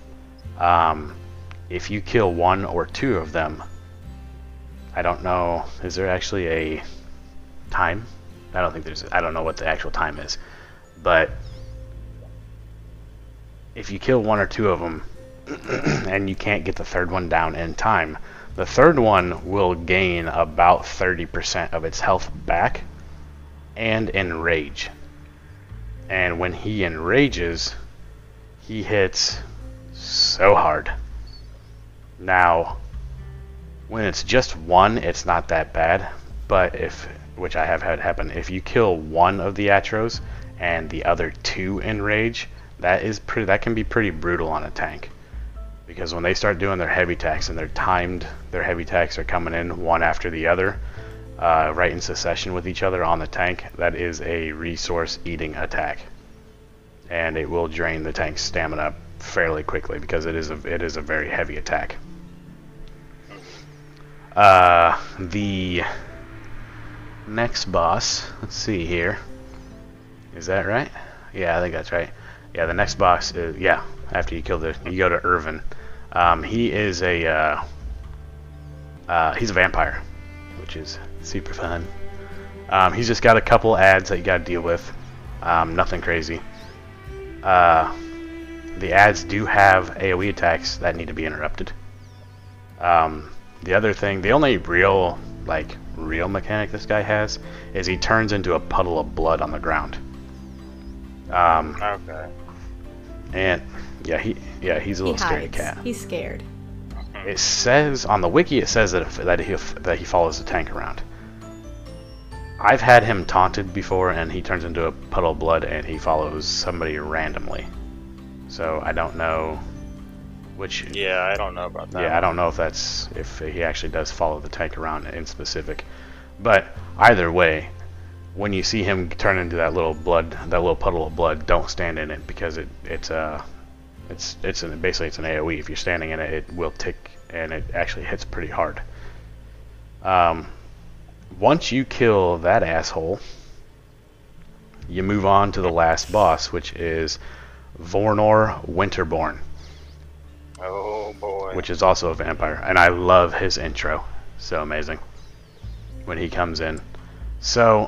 If you kill 1 or 2 of them, I don't know, is there actually a time? I don't know what the actual time is, but if you kill 1 or 2 of them and you can't get the 3rd one down in time, the 3rd one will gain about 30% of its health back and enrage. And when he enrages, he hits so hard. Now, when it's just 1, it's not that bad, but which I have had happen, if you kill 1 of the Atros and the other 2 enrage, that can be pretty brutal on a tank, because when they start doing their heavy attacks and they're timed, their heavy attacks are coming in one after the other, right in succession with each other on the tank. That is a resource eating attack, and it will drain the tank's stamina fairly quickly because it is a very heavy attack. The next boss, let's see here. Is that right? Yeah, I think that's right. Yeah, the next boss is, yeah, after you go to Irvin. He is he's a vampire, which is super fun. He's just got a couple ads that you gotta deal with. Nothing crazy. The ads do have AoE attacks that need to be interrupted. The other thing, the only real mechanic this guy has is he turns into a puddle of blood on the ground. Okay. And yeah, he's a little scaredy cat. He's scared. It says on the wiki, it says that he follows the tank around. I've had him taunted before, and he turns into a puddle of blood, and he follows somebody randomly. So I don't know which. Yeah, I don't know about that. Yeah, I don't know if he actually does follow the tank around in specific. But either way, when you see him turn into that little puddle of blood, don't stand in it, because basically it's an AoE. If you're standing in it, it will tick, and it actually hits pretty hard. Once you kill that asshole, you move on to the last boss, which is Vornor Winterborn. Oh boy. Which is also a vampire, and I love his intro. So amazing when he comes in. So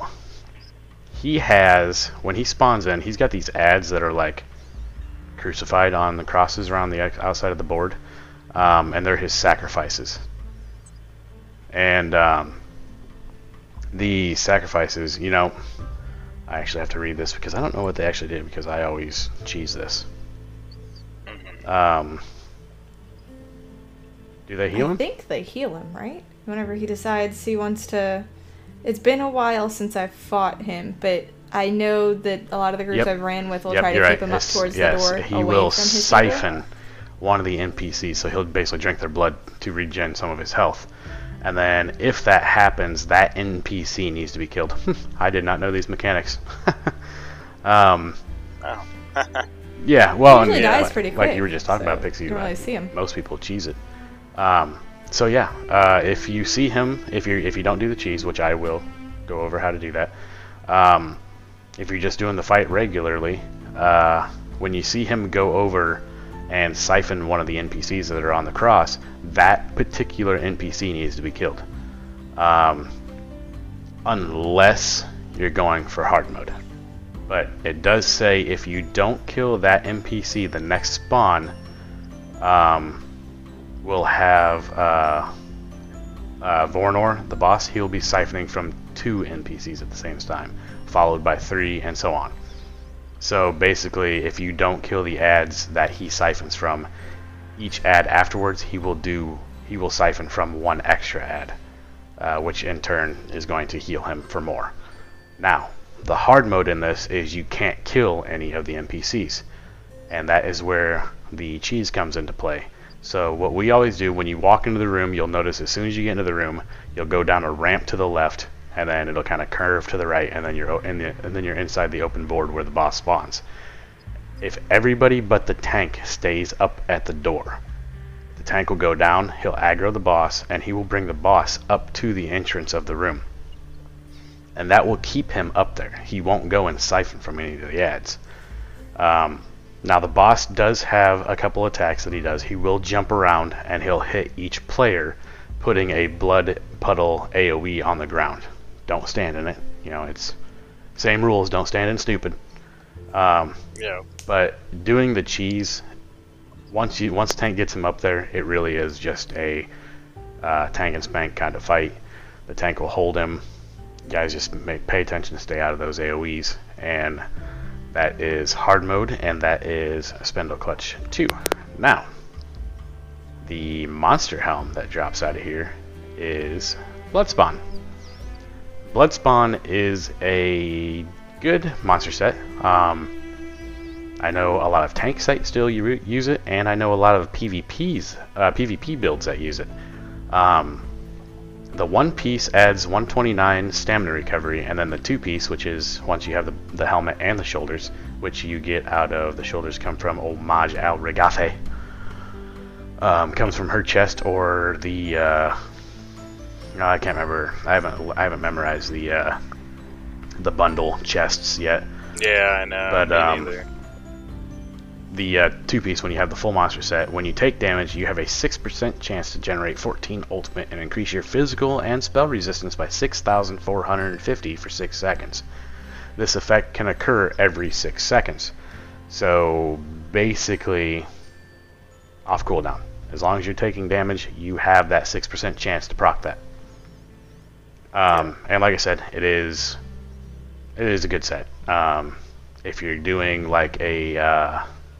when he spawns in, he's got these ads that are like crucified on the crosses around the outside of the board, and they're his sacrifices. And the sacrifices, I actually have to read this because I don't know what they actually did, because I always cheese this. Do they heal him? I think they heal him, right? Whenever he decides he wants to. It's been a while since I've fought him, but I know that a lot of the groups I've ran with will try to keep him up towards the door. He will siphon one of the NPCs, so he'll basically drink their blood to regen some of his health. And then if that happens, that NPC needs to be killed. I did not know these mechanics. Oh. Yeah, well, usually dies pretty quick, like you were just talking about, Pixie. You don't really see him. Most people cheese it. So yeah, if you see him, if you don't do the cheese, which I will go over how to do that. If you're just doing the fight regularly, when you see him go over and siphon one of the NPCs that are on the cross, that particular NPC needs to be killed. Unless you're going for hard mode. But it does say if you don't kill that NPC, the next spawn will have Vornor, the boss. He'll be siphoning from 2 NPCs at the same time, followed by 3, and so on. So basically, if you don't kill the ads that he siphons from, each ad afterwards he will siphon from 1 extra ad, which in turn is going to heal him for more. Now, the hard mode in this is you can't kill any of the NPCs, and that is where the cheese comes into play. So what we always do, when you walk into the room, you'll notice as soon as you get into the room, you'll go down a ramp to the left, and then it'll kind of curve to the right, and then you're inside the open board where the boss spawns. If everybody but the tank stays up at the door, the tank will go down, he'll aggro the boss, and he will bring the boss up to the entrance of the room. And that will keep him up there. He won't go and siphon from any of the ads. Now the boss does have a couple attacks that he does. He will jump around, and he'll hit each player, putting a blood puddle AoE on the ground. Don't stand in it. It's same rules. Don't stand in stupid. Yeah. But doing the cheese, once tank gets him up there, it really is just a tank and spank kind of fight. The tank will hold him. Guys, just pay attention to stay out of those AoEs, and that is hard mode, and that is Spindle Clutch 2. Now, the monster helm that drops out of here is Bloodspawn. Bloodspawn is a good monster set. I know a lot of tank sites still use it, and I know a lot of PvP builds that use it. The one piece adds 129 stamina recovery, and then the two piece, which is once you have the helmet and the shoulders, which you get out of the shoulders come from Homage al Regafe. Comes from her chest or the no, I can't remember. I haven't memorized the bundle chests yet. Yeah, I know. But me neither. the two-piece, when you have the full monster set, when you take damage, you have a 6% chance to generate 14 ultimate and increase your physical and spell resistance by 6,450 for 6 seconds. This effect can occur every 6 seconds. So basically, off cooldown. As long as you're taking damage, you have that 6% chance to proc that. And like I said, it is a good set. If you're doing like a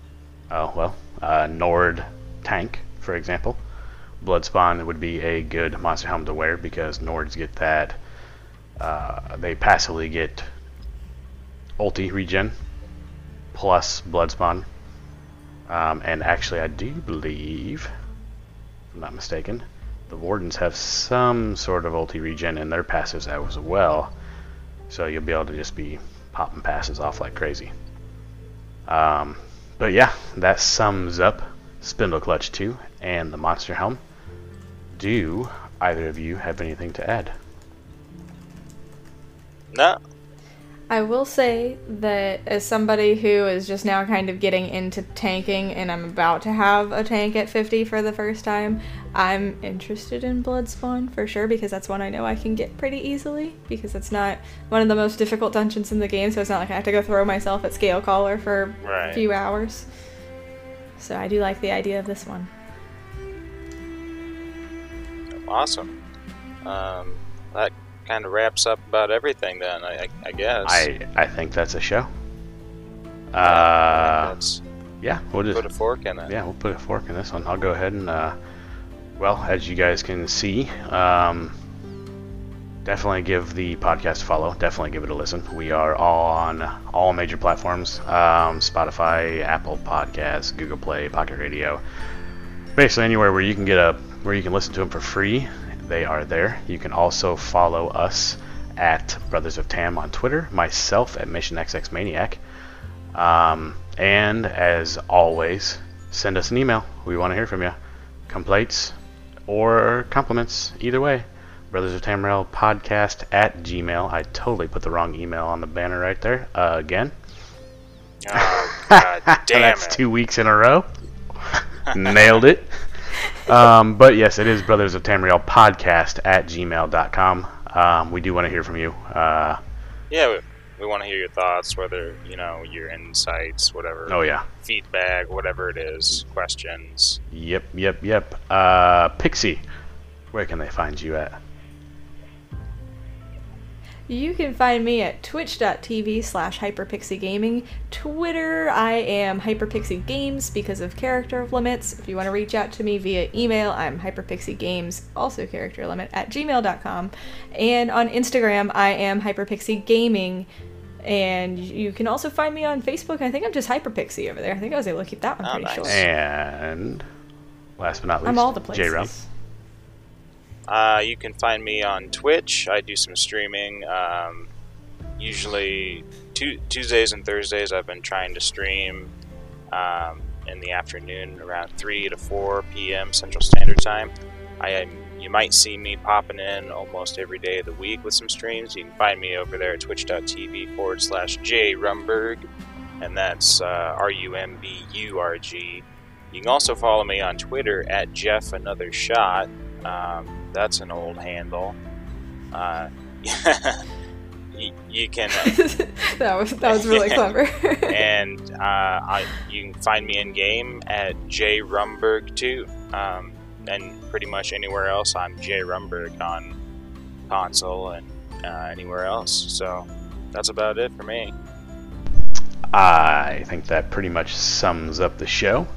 Nord tank, for example, Bloodspawn would be a good monster helmet to wear because Nords get that. They passively get ulti regen plus Bloodspawn. And actually, I do believe, if I'm not mistaken, the Wardens have some sort of ulti regen in their passives as well. So you'll be able to just be popping passes off like crazy. But yeah, that sums up Spindle Clutch 2 and the Monster Helm. Do either of you have anything to add? No. I will say that as somebody who is just now kind of getting into tanking and I'm about to have a tank at 50 for the first time, I'm interested in Bloodspawn for sure because that's one I know I can get pretty easily because it's not one of the most difficult dungeons in the game, so it's not like I have to go throw myself at Scale Caller for a few hours. So I do like the idea of this one. Awesome. That kind of wraps up about everything then, I guess. I think that's a show. Yeah, we'll just put a fork in it. Yeah, we'll put a fork in this one. I'll go ahead and well, as you guys can see, definitely give the podcast a follow. Definitely give it a listen. We are all on all major platforms: Spotify, Apple Podcasts, Google Play, Pocket Radio. Basically anywhere where you can listen to them for free. They are there. You can also follow us at Brothers of Tam on Twitter, myself at MissionXXManiac. And as always, send us an email. We want to hear from you. Complaints or compliments, either way. Brothers of Tamriel podcast at Gmail. I totally put the wrong email on the banner right there. Again. Oh, God damn That's it. 2 weeks in a row. Nailed it. But yes, it is Brothers of Tamriel podcast at gmail.com. We do want to hear from you. Yeah, we want to hear your thoughts, whether, your insights, whatever. Oh, yeah. Feedback, whatever it is, questions. Yep. Pixie, where can they find you at? You can find me at twitch.tv/hyperpixiegaming. Twitter, I am hyperpixiegames because of character limits. If you want to reach out to me via email, I'm hyperpixiegames, also character limit, at gmail.com. And on Instagram, I am hyperpixiegaming. And you can also find me on Facebook. I think I'm just hyperpixie over there. I think I was able to keep that one pretty nice. short. And last but not least, I'm all the places. J-Rum. You can find me on Twitch. I do some streaming. Usually Tuesdays and Thursdays I've been trying to stream in the afternoon around 3 to 4 p.m. Central Standard Time. You might see me popping in almost every day of the week with some streams. You can find me over there at twitch.tv/JRumburg, and that's RUMBURG. You can also follow me on Twitter at JeffAnotherShot. That's an old handle. You can. that was really clever. And you can find me in game at JRumburg2, and pretty much anywhere else I'm JRumburg on console and anywhere else. So that's about it for me. I think that pretty much sums up the show.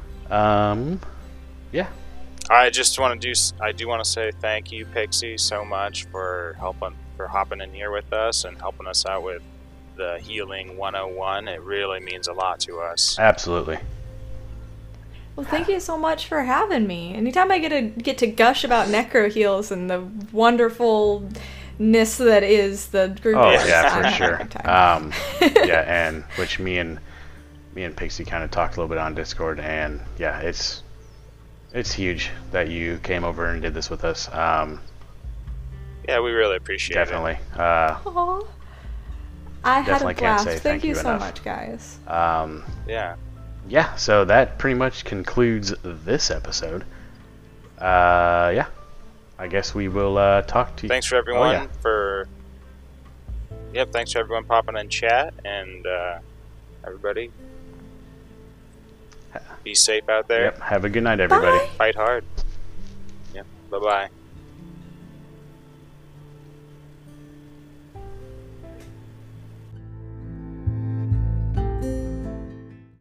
Yeah. I do want to say thank you, Pixie, so much for hopping in here with us and helping us out with the Healing 101. It really means a lot to us. Absolutely. Well, thank you so much for having me. Anytime I get to gush about necro heals and the wonderfulness that is the group. Oh is, yeah, I'm for having a sure. good time. Yeah, and which me and Pixie kind of talked a little bit on Discord, and yeah, it's huge that you came over and did this with us. Yeah, we really appreciate Definitely. it. Aw. I had a Definitely can't blast. say Thank thank you you so enough. much, guys. Yeah. Yeah, so that pretty much concludes this episode. Yeah, I guess we will talk to you. Thanks for everyone Oh, yeah. for. Yep, thanks for everyone popping in chat, and everybody, be safe out there. Yep, have a good night, everybody. Bye. Fight hard. Yep. Bye bye.